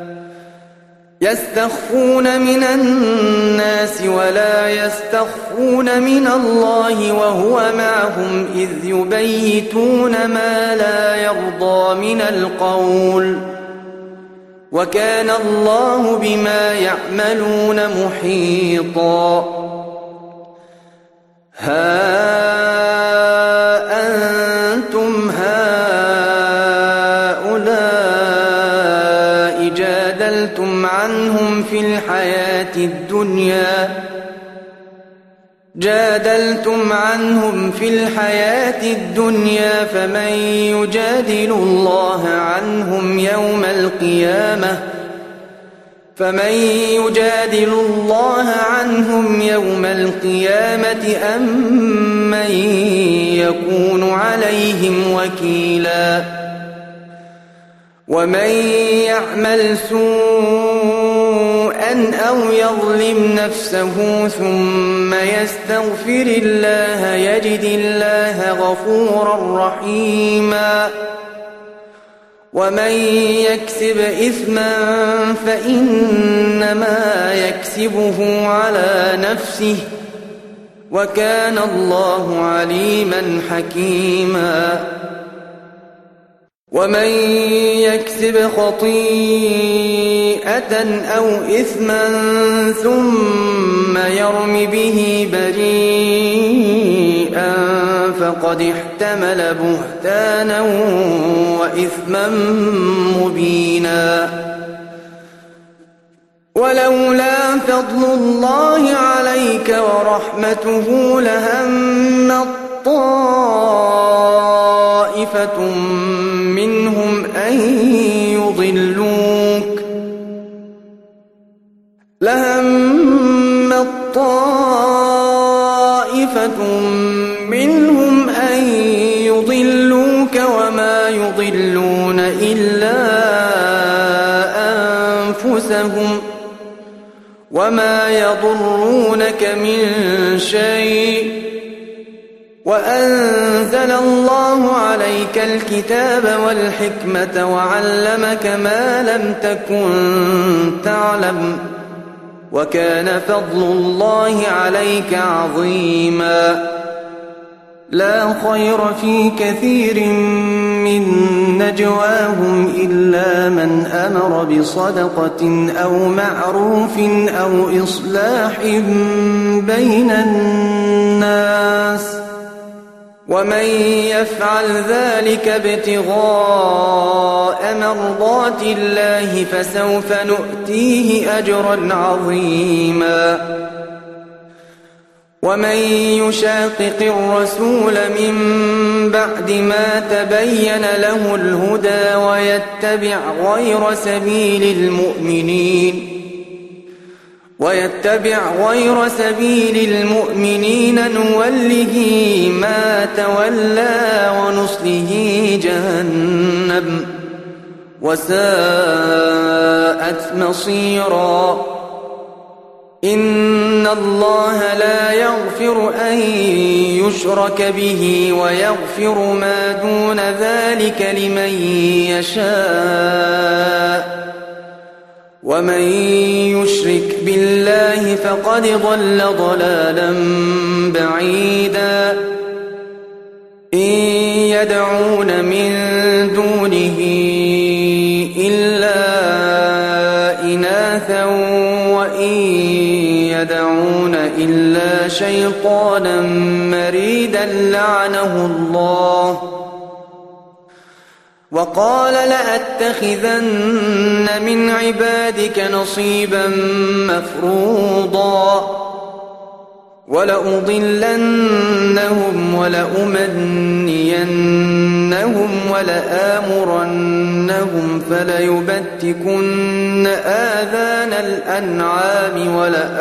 يستخفون من الناس ولا يستخفون من الله وهو معهم إذ يبيتون ما لا يرضى من القول وكان الله بما يعملون محيطا ها أنتم هؤلاء جادلتم عنهم في الحياة الدنيا جادلتم عنهم في الحياة الدنيا فمن يجادل الله عنهم يوم القيامة أم من يكون عليهم وكيلا ومن يعمل سوءا أو يظلم نفسه ثم يستغفر الله يجد الله غفورا رحيما ومن يكسب إثما فإنما يكسبه على نفسه وكان الله عليما حكيما ومن يكسب خطيئة أو إثما ثم يرم به بريئا فقد احتمل بهتانا وإثما مبينا ولولا فضل الله عليك ورحمته لهم طائفة منهم أن يضلوك وما يضلون إلا أنفسهم وما يضرونك من شيء وأنزل الله عليك الكتاب والحكمة وعلمك ما لم تكن تعلم وكان فضل الله عليك عظيما لا خير في كثير من نجواهم إلا من أمر بصدقة أو معروف أو إصلاح بين الناس ومن يفعل ذلك ابتغاء مرضات الله فسوف نؤتيه أجرا عظيما ومن يشاقق الرسول من بعد ما تبين له الهدى ويتبع غير سبيل المؤمنين نوله ما تولى ونصله جهنم وساءت مصيرا إن الله لا يغفر أن يشرك به ويغفر ما دون ذلك لمن يشاء ومن يشرك بالله فقد ضل ضلالا بعيدا إن يدعون من دونه إلا إناثا وإن يدعون إلا شيطانا مريدا لعنه الله وقال لأتخذن من عبادك نصيبا مفروضا ولأضلنهم ولأمنينهم ولآمرنهم فليبتكن آذان الأنعام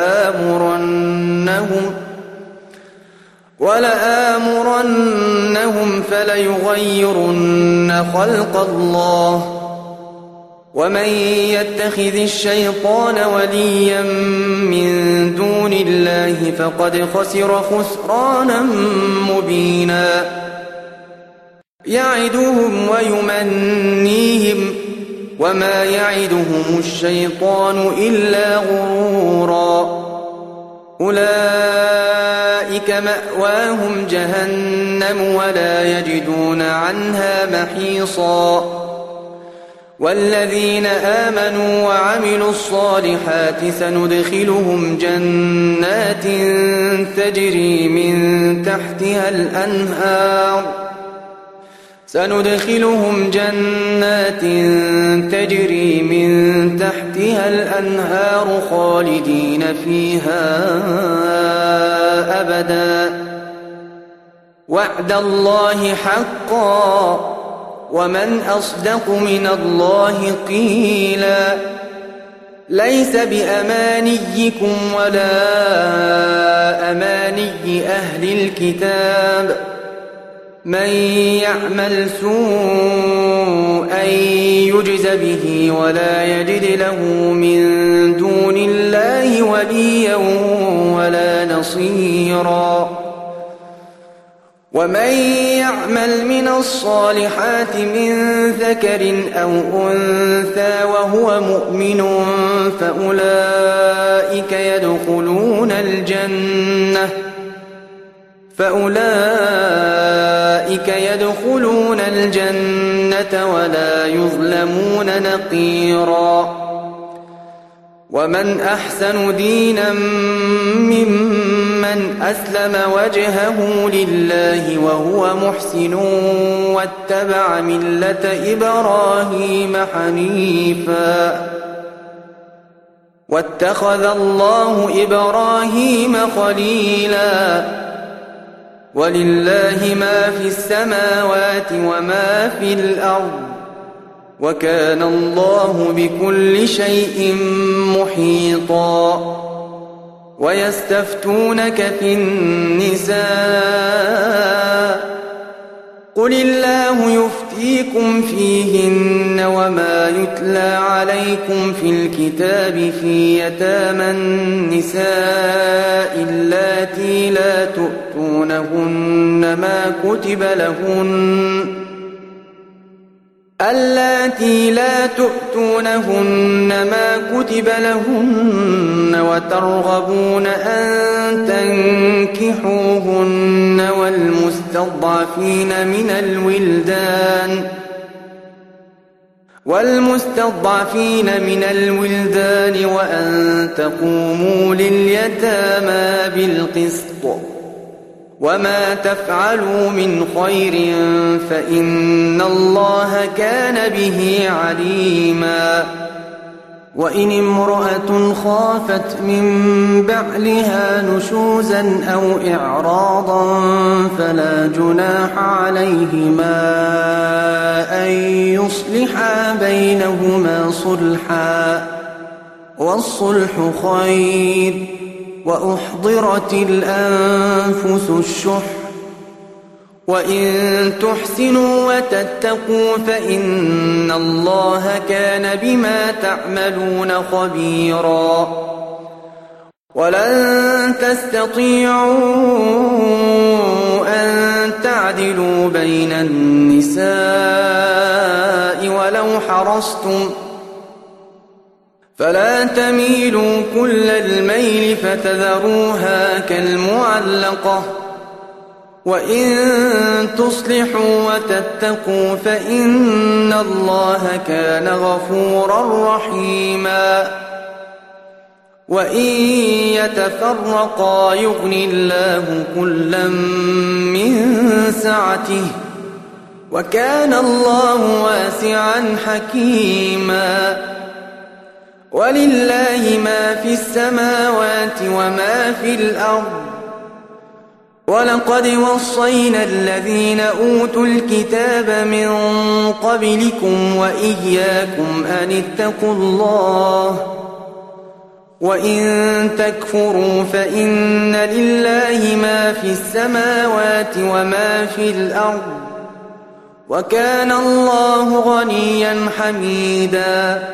ولآمرنهم فليغيرن خلق الله ومن يتخذ الشيطان وليا من دون الله فقد خسر خسرانا مبينا يعدهم ويمنيهم وما يعدهم الشيطان إلا غرورا أولئك مأواهم جهنم ولا يجدون عنها محيصا والذين آمنوا وعملوا الصالحات سندخلهم جنات تجري من تحتها الأنهار خالدين فيها أبدا وعد الله حقا ومن أصدق من الله قيلا ليس بأمانيكم ولا أماني أهل الكتاب من يعمل سوءا يجز به ولا يجد له من دون الله وليا ولا نصيرا ومن يعمل من الصالحات من ذكر أو أنثى وهو مؤمن فأولئك يدخلون الجنة ولا يظلمون نقيرا ومن أحسن دينا ممن أسلم وجهه لله وهو محسن واتبع ملة إبراهيم حنيفا واتخذ الله إبراهيم خليلا ولله ما في السماوات وما في الأرض وكان الله بكل شيء محيطا ويستفتونك في النساء قل الله يفتيكم فيهن وما يتلى عليكم في الكتاب في يتامى النساء اللاتي لا تؤتونهن ما كتب لهن وترغبون أن تنكحوهن والمستضعفين من الولدان وأن تقوموا لليتامى بالقسط وما تفعلوا من خير فإن الله كان به عليما وإن امرأة خافت من بعلها نشوزا أو إعراضا فلا جناح عليهما أن يصلحا بينهما صلحا والصلح خير وأحضرت الأنفس الشح وإن تحسنوا وتتقوا فإن الله كان بما تعملون خبيرا ولن تستطيعوا أن تعدلوا بين النساء ولو حرصتم فلا تميلوا كل الميل فتذروها كالمعلقة وإن تصلحوا وتتقوا فإن الله كان غفورا رحيما وإن يتفرقا يغن الله كلا من سعته وكان الله واسعا حكيما ولله ما في السماوات وما في الأرض ولقد وصينا الذين أوتوا الكتاب من قبلكم وإياكم أن اتقوا الله وإن تكفروا فإن لله ما في السماوات وما في الأرض وكان الله غنيا حميدا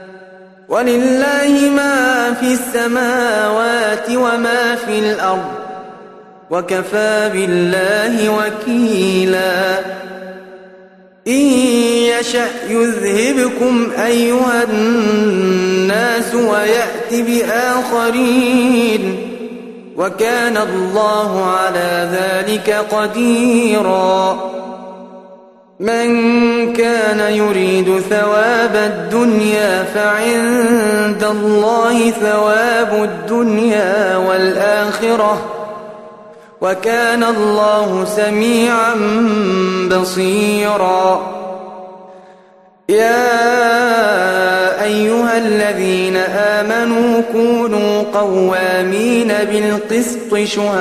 ولله ما في السماوات وما في الأرض وكفى بالله وكيلا إن يشأ يذهبكم أيها الناس ويأت بآخرين وكان الله على ذلك قديرا من كان يريد ثواب الدنيا فعند الله ثواب الدنيا والآخرة وكان الله سميعا بصيرا يا أيها الذين آمنوا كونوا قوامين بالقسط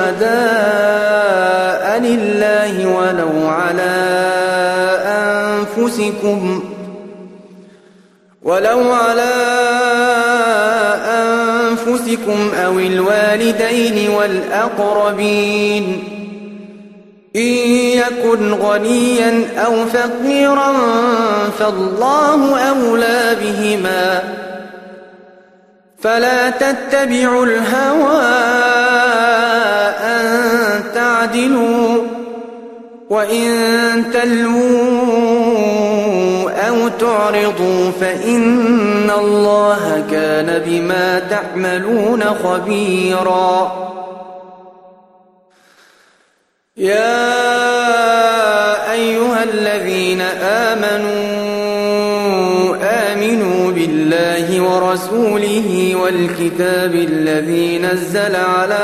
شهداء لله ولو على أنفسكم أو الوالدين والأقربين إن يكن غنيا أو فقيرا فالله أولى بهما فلا تتبعوا الهوى أن تعدلوا وإن تلووا أو تعرضوا فإن الله كان بما تعملون خبيرا يا أيها الذين آمنوا بالله ورسوله والكتاب الذي نزل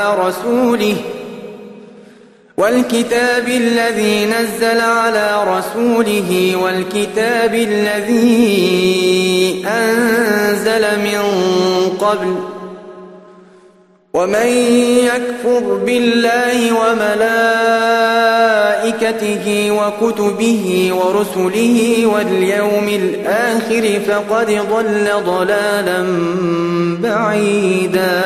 على رسوله والكتاب الذي أنزل من قبل ومن يكفر بالله وملائكته وكتبه ورسله واليوم الآخر فقد ضل ضلالا بعيدا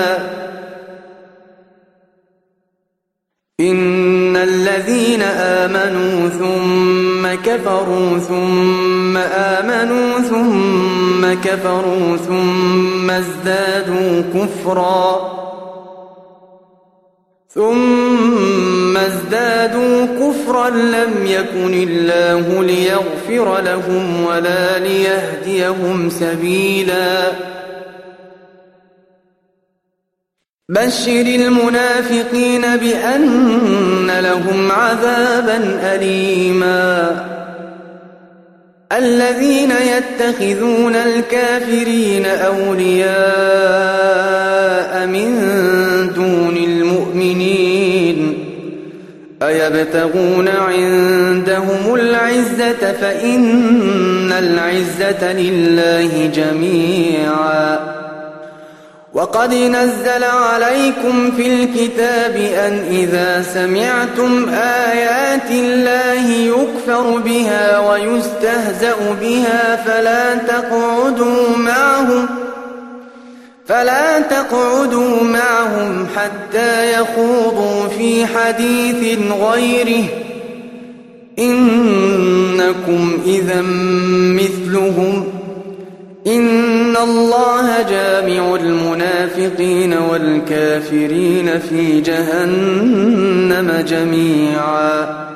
إن الذين آمنوا ثم كفروا ثم آمنوا ثم كفروا ثم ازدادوا كفرا لم يكن الله ليغفر لهم ولا ليهديهم سبيلا بشر المنافقين بأن لهم عذابا أليما الذين يتخذون الكافرين أولياء من دون المؤمنين أيبتغون عندهم العزة فإن العزة لله جميعا وقد نزل عليكم في الكتاب أن إذا سمعتم آيات الله يكفر بها ويستهزأ بها فلا تقعدوا معهم حتى يخوضوا في حديث غيره إنكم إذا مثلهم إن الله جامع المنافقين والكافرين في جهنم جميعا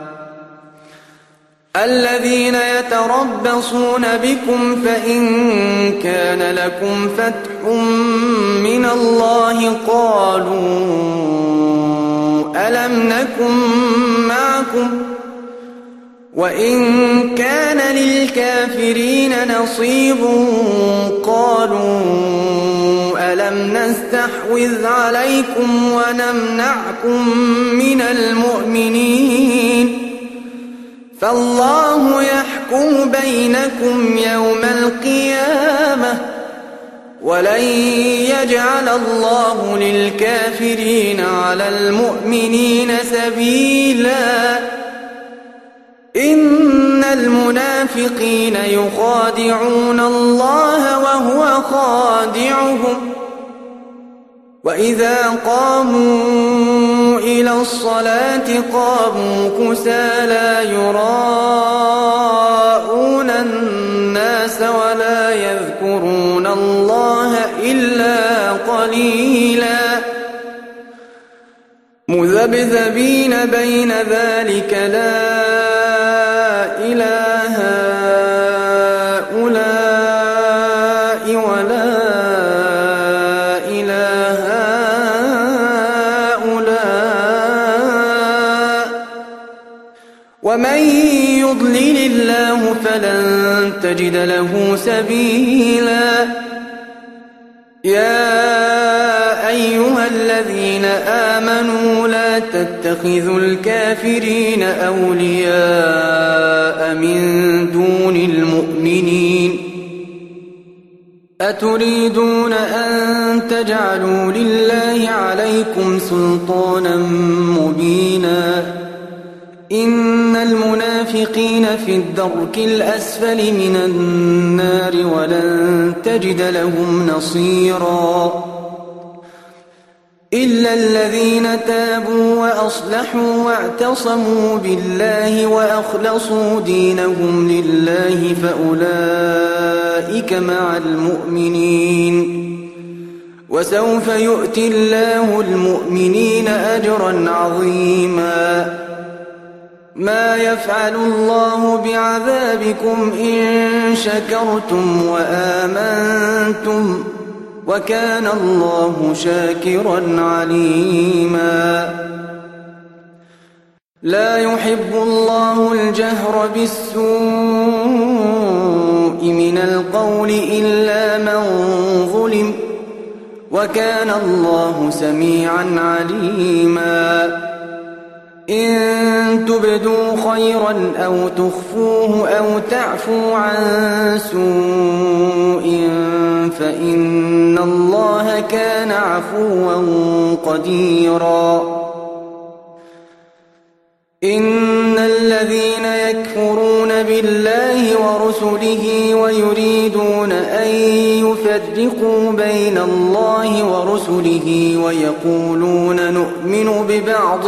الذين يتربصون بكم فإن كان لكم فتح من الله قالوا ألم نكن معكم وإن كان للكافرين نصيب قالوا ألم نستحوذ عليكم ونمنعكم من المؤمنين فالله يحكم بينكم يوم القيامة ولن يجعل الله للكافرين على المؤمنين سبيلا إن المنافقين يخادعون الله وهو خادعهم وإذا قاموا إلى الصلاة قاموا كسالى يراءون الناس ولا يذكرون الله إلا قليلا مذبذبين بين ذلك لا إله هؤلاء ولا إله هؤلاء ومن يضلل الله فلن تجد له سبيلا يا أيها أيها الذين آمنوا لا تتخذوا الكافرين أولياء من دون المؤمنين أتريدون أن تجعلوا لله عليكم سلطانا مبينا إن المنافقين في الدرك الأسفل من النار ولن تجد لهم نصيرا إلا الذين تابوا وأصلحوا واعتصموا بالله وأخلصوا دينهم لله فأولئك مع المؤمنين وسوف يؤتي الله المؤمنين أجرا عظيما ما يفعل الله بعذابكم إن شكرتم وآمنتم وكان الله شاكرا عليما لا يحب الله الجهر بالسوء من القول إلا من ظلم وكان الله سميعا عليما إن تبدوا خيرا أو تخفوه أو تعفوا عن سوء فإن الله كان عفوا قديرا إن الذين يكفرون بالله ورسله ويريدون أن يفرقوا بين الله ورسله ويقولون نؤمن ببعض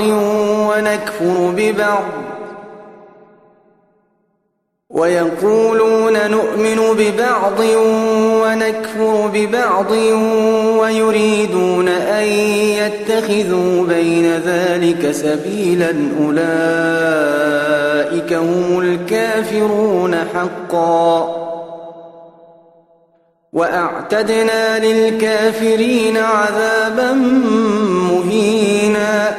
ونكفر ببعض ويريدون أن يتخذوا بين ذلك سبيلا أولئك هم الكافرون حقا وأعتدنا للكافرين عذابا مهينا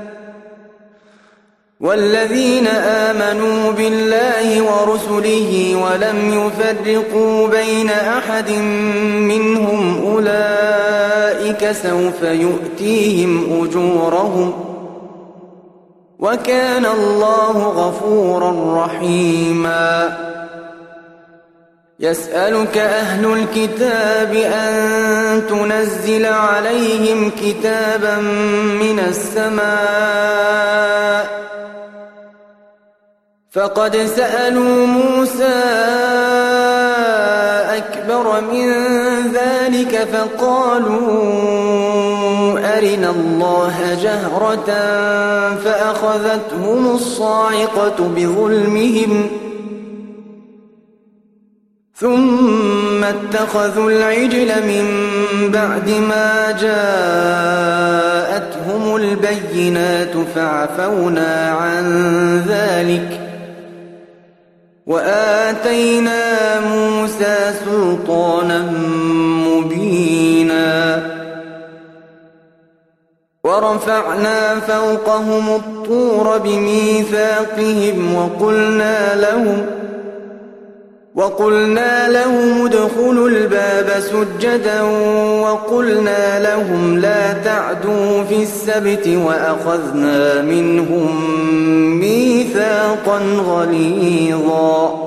والذين آمنوا بالله ورسله ولم يفرقوا بين أحد منهم أولئك سوف يؤتيهم أجورهم وكان الله غفورا رحيما يسألك أهل الكتاب أن تنزل عليهم كتابا من السماء فقد سألوا موسى أكبر من ذلك فقالوا أرنا الله جهرة فأخذتهم الصاعقة بظلمهم ثم اتخذوا العجل من بعد ما جاءتهم البينات فعفونا عن ذلك وآتينا موسى سلطانا مبينا ورفعنا فوقهم الطور بميثاقهم وقلنا لهم ادخلوا الباب سجدا وقلنا لهم لا تعدوا في السبت وأخذنا منهم ميثاقا غليظا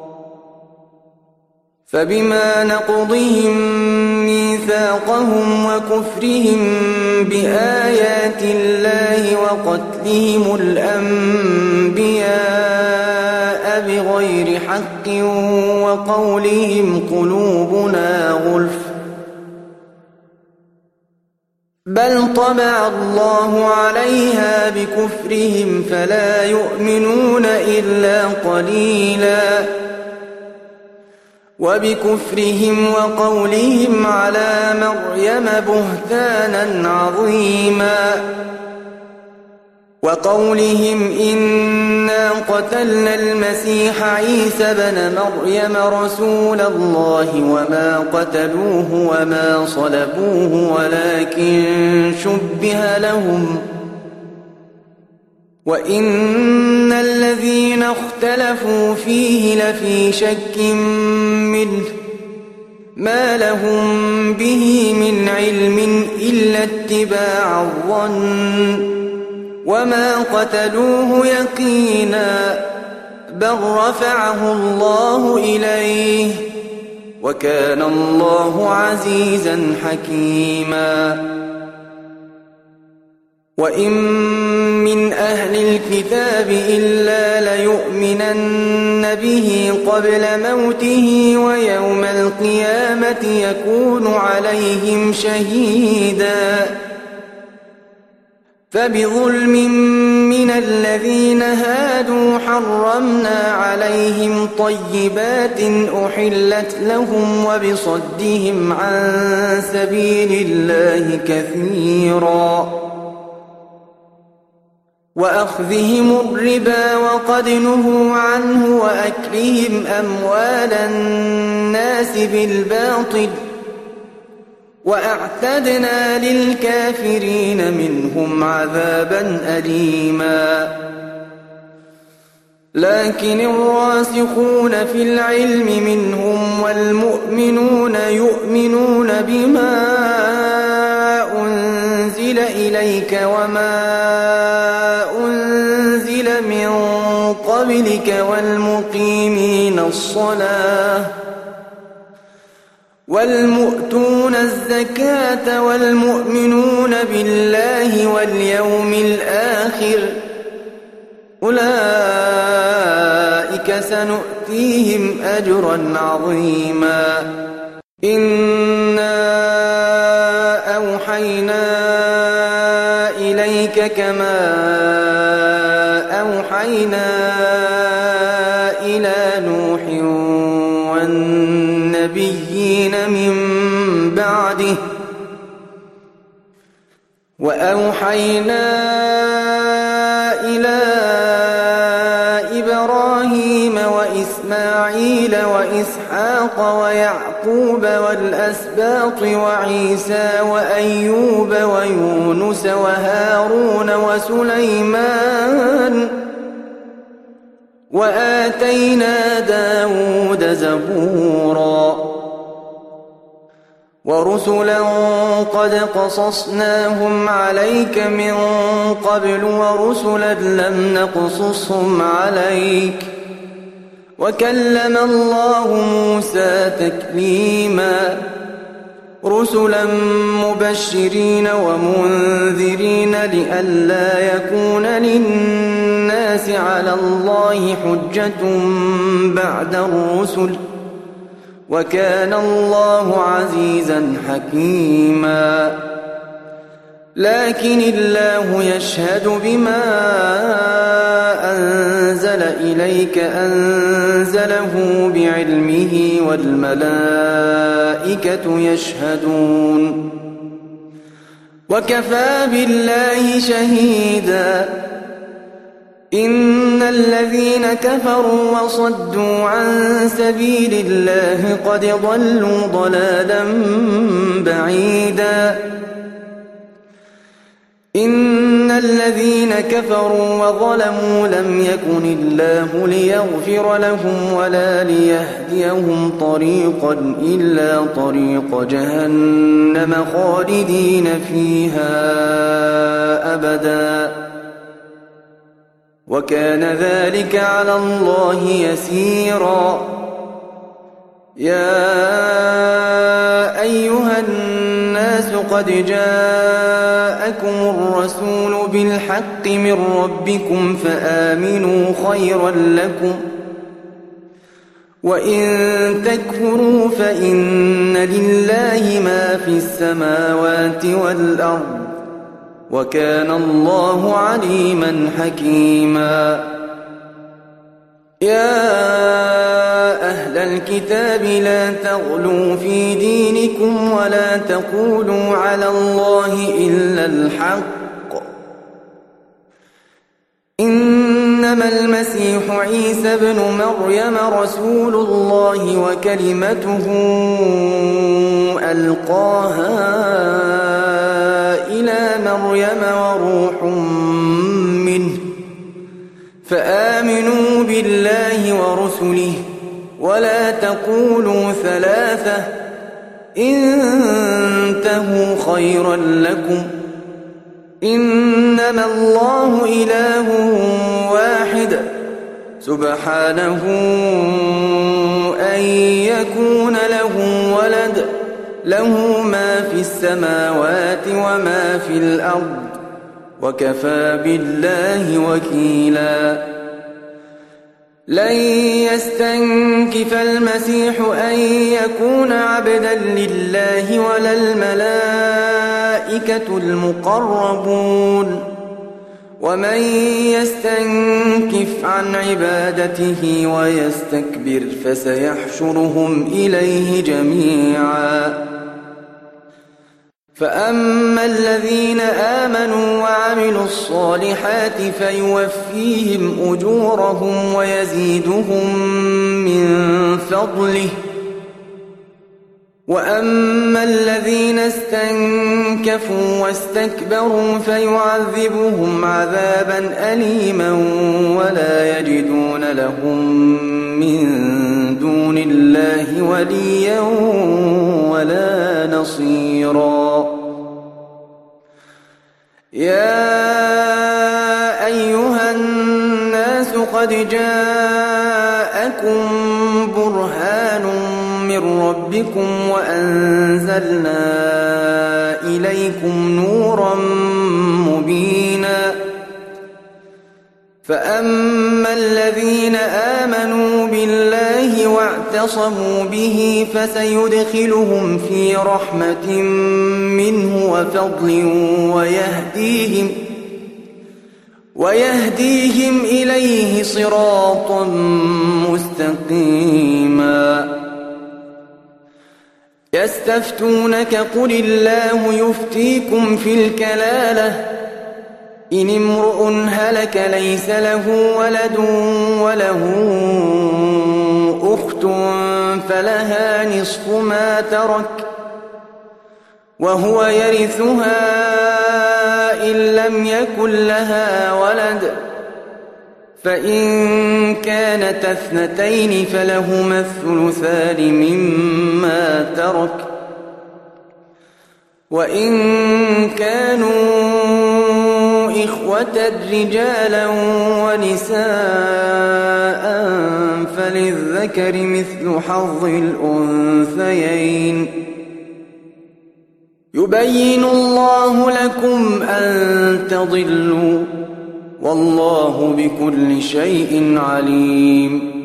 فبما نقضهم ميثاقهم وكفرهم بآيات الله وقتلهم الأنبياء بغير حق وقولهم قلوبنا غلف بل طبع الله عليها بكفرهم فلا يؤمنون إلا قليلا وبكفرهم وقولهم على مريم بهتانا عظيما وقولهم إنا قتلنا المسيح عيسى بن مريم رسول الله وما قتلوه وما صلبوه ولكن شبه لهم وإن الذين اختلفوا فيه لفي شك منه ما لهم به من علم إلا اتباع الظن وما قتلوه يقينا بل رفعه الله إليه وكان الله عزيزا حكيما وإن من أهل الكتاب إلا ليؤمنن به قبل موته ويوم القيامة يكون عليهم شهيدا فبظلم من الذين هادوا حرمنا عليهم طيبات أحلت لهم وبصدهم عن سبيل الله كثيرا وأخذهم الربا وقد نهوا عنه وأكلهم أموال الناس بالباطل وأعتدنا للكافرين منهم عذابا أليما لكن الراسخون في العلم منهم والمؤمنون يؤمنون بما أنزل إليك وما أنزل من قبلك والمقيمين الصلاة والمؤتون الزكاة والمؤمنون بالله واليوم الآخر أولئك سنؤتيهم أجرا عظيما إنا أوحينا إليك كما أوحينا إلى نوح والنبيين من بعده وأوحينا إلى إبراهيم وإسماعيل وإسحاق ويعقوب والأسباط وعيسى وأيوب ويونس وهارون وسليمان وآتينا داود زبورا ورسلا قد قصصناهم عليك من قبل ورسلا لم نقصصهم عليك وكلم الله موسى تكليما رسلا مبشرين ومنذرين لئلا يكون للناس على الله حجة بعد الرسل وكان الله عزيزا حكيما لكن الله يشهد بما أنزل إليك أنزله بعلمه والملائكة يشهدون وكفى بالله شهيدا إن الذين كفروا وصدوا عن سبيل الله قد ضلوا ضلالا بعيدا إن الذين كفروا وظلموا لم يكن الله ليغفر لهم ولا ليهديهم طريقا إلا طريق جهنم خالدين فيها أبدا وكان ذلك على الله يسيرا يا أيها الناس قد جاءكم الرسول بالحق من ربكم فآمنوا خيرا لكم وإن تكفروا فإن لله ما في السماوات والأرض وكان الله عليما حكيما يا أهل الكتاب لا تغلوا في دينكم ولا تقولوا على الله إلا الحق إنما المسيح عيسى ابن مريم رسول الله وكلمته ألقاها إلى مريم وروح منه فآمنوا بالله ورسله ولا تقولوا ثلاثة انتهوا خيرا لكم إنما الله إله واحد سبحانه أن يكون له ولد له ما في السماوات وما في الأرض وكفى بالله وكيلا لن يستنكف المسيح أن يكون عبدا لله ولا الملائكة المقربون ومن يستنكف عن عبادته ويستكبر فسيحشرهم إليه جميعا فأما الذين آمنوا وعملوا الصالحات فيوفيهم أجورهم ويزيدهم من فضله وأما الذين استنكفوا واستكبروا فيعذبهم عذابا أليما ولا يجدون لهم من دون الله وليا ولا نصيرا يا أيها الناس قد جاءكم برهان من ربكم وأنزلنا إليكم نورا مبينا فأما الذين آمنوا بالله واعتصموا به فسيدخلهم في رحمة منه وفضل ويهديهم إليه صراطا مستقيما يستفتونك قل الله يفتيكم في الكلالة إن امرؤ هلك ليس له ولد وله أخت فلها نصف ما ترك وهو يرثها إن لم يكن لها ولد فإن كانت اثنتين فلهما الثلثان مما ترك وإن كانوا إخوة رجالا ونساء فللذكر مثل حظ الأنثيين يبين الله لكم أن تضلوا والله بكل شيء عليم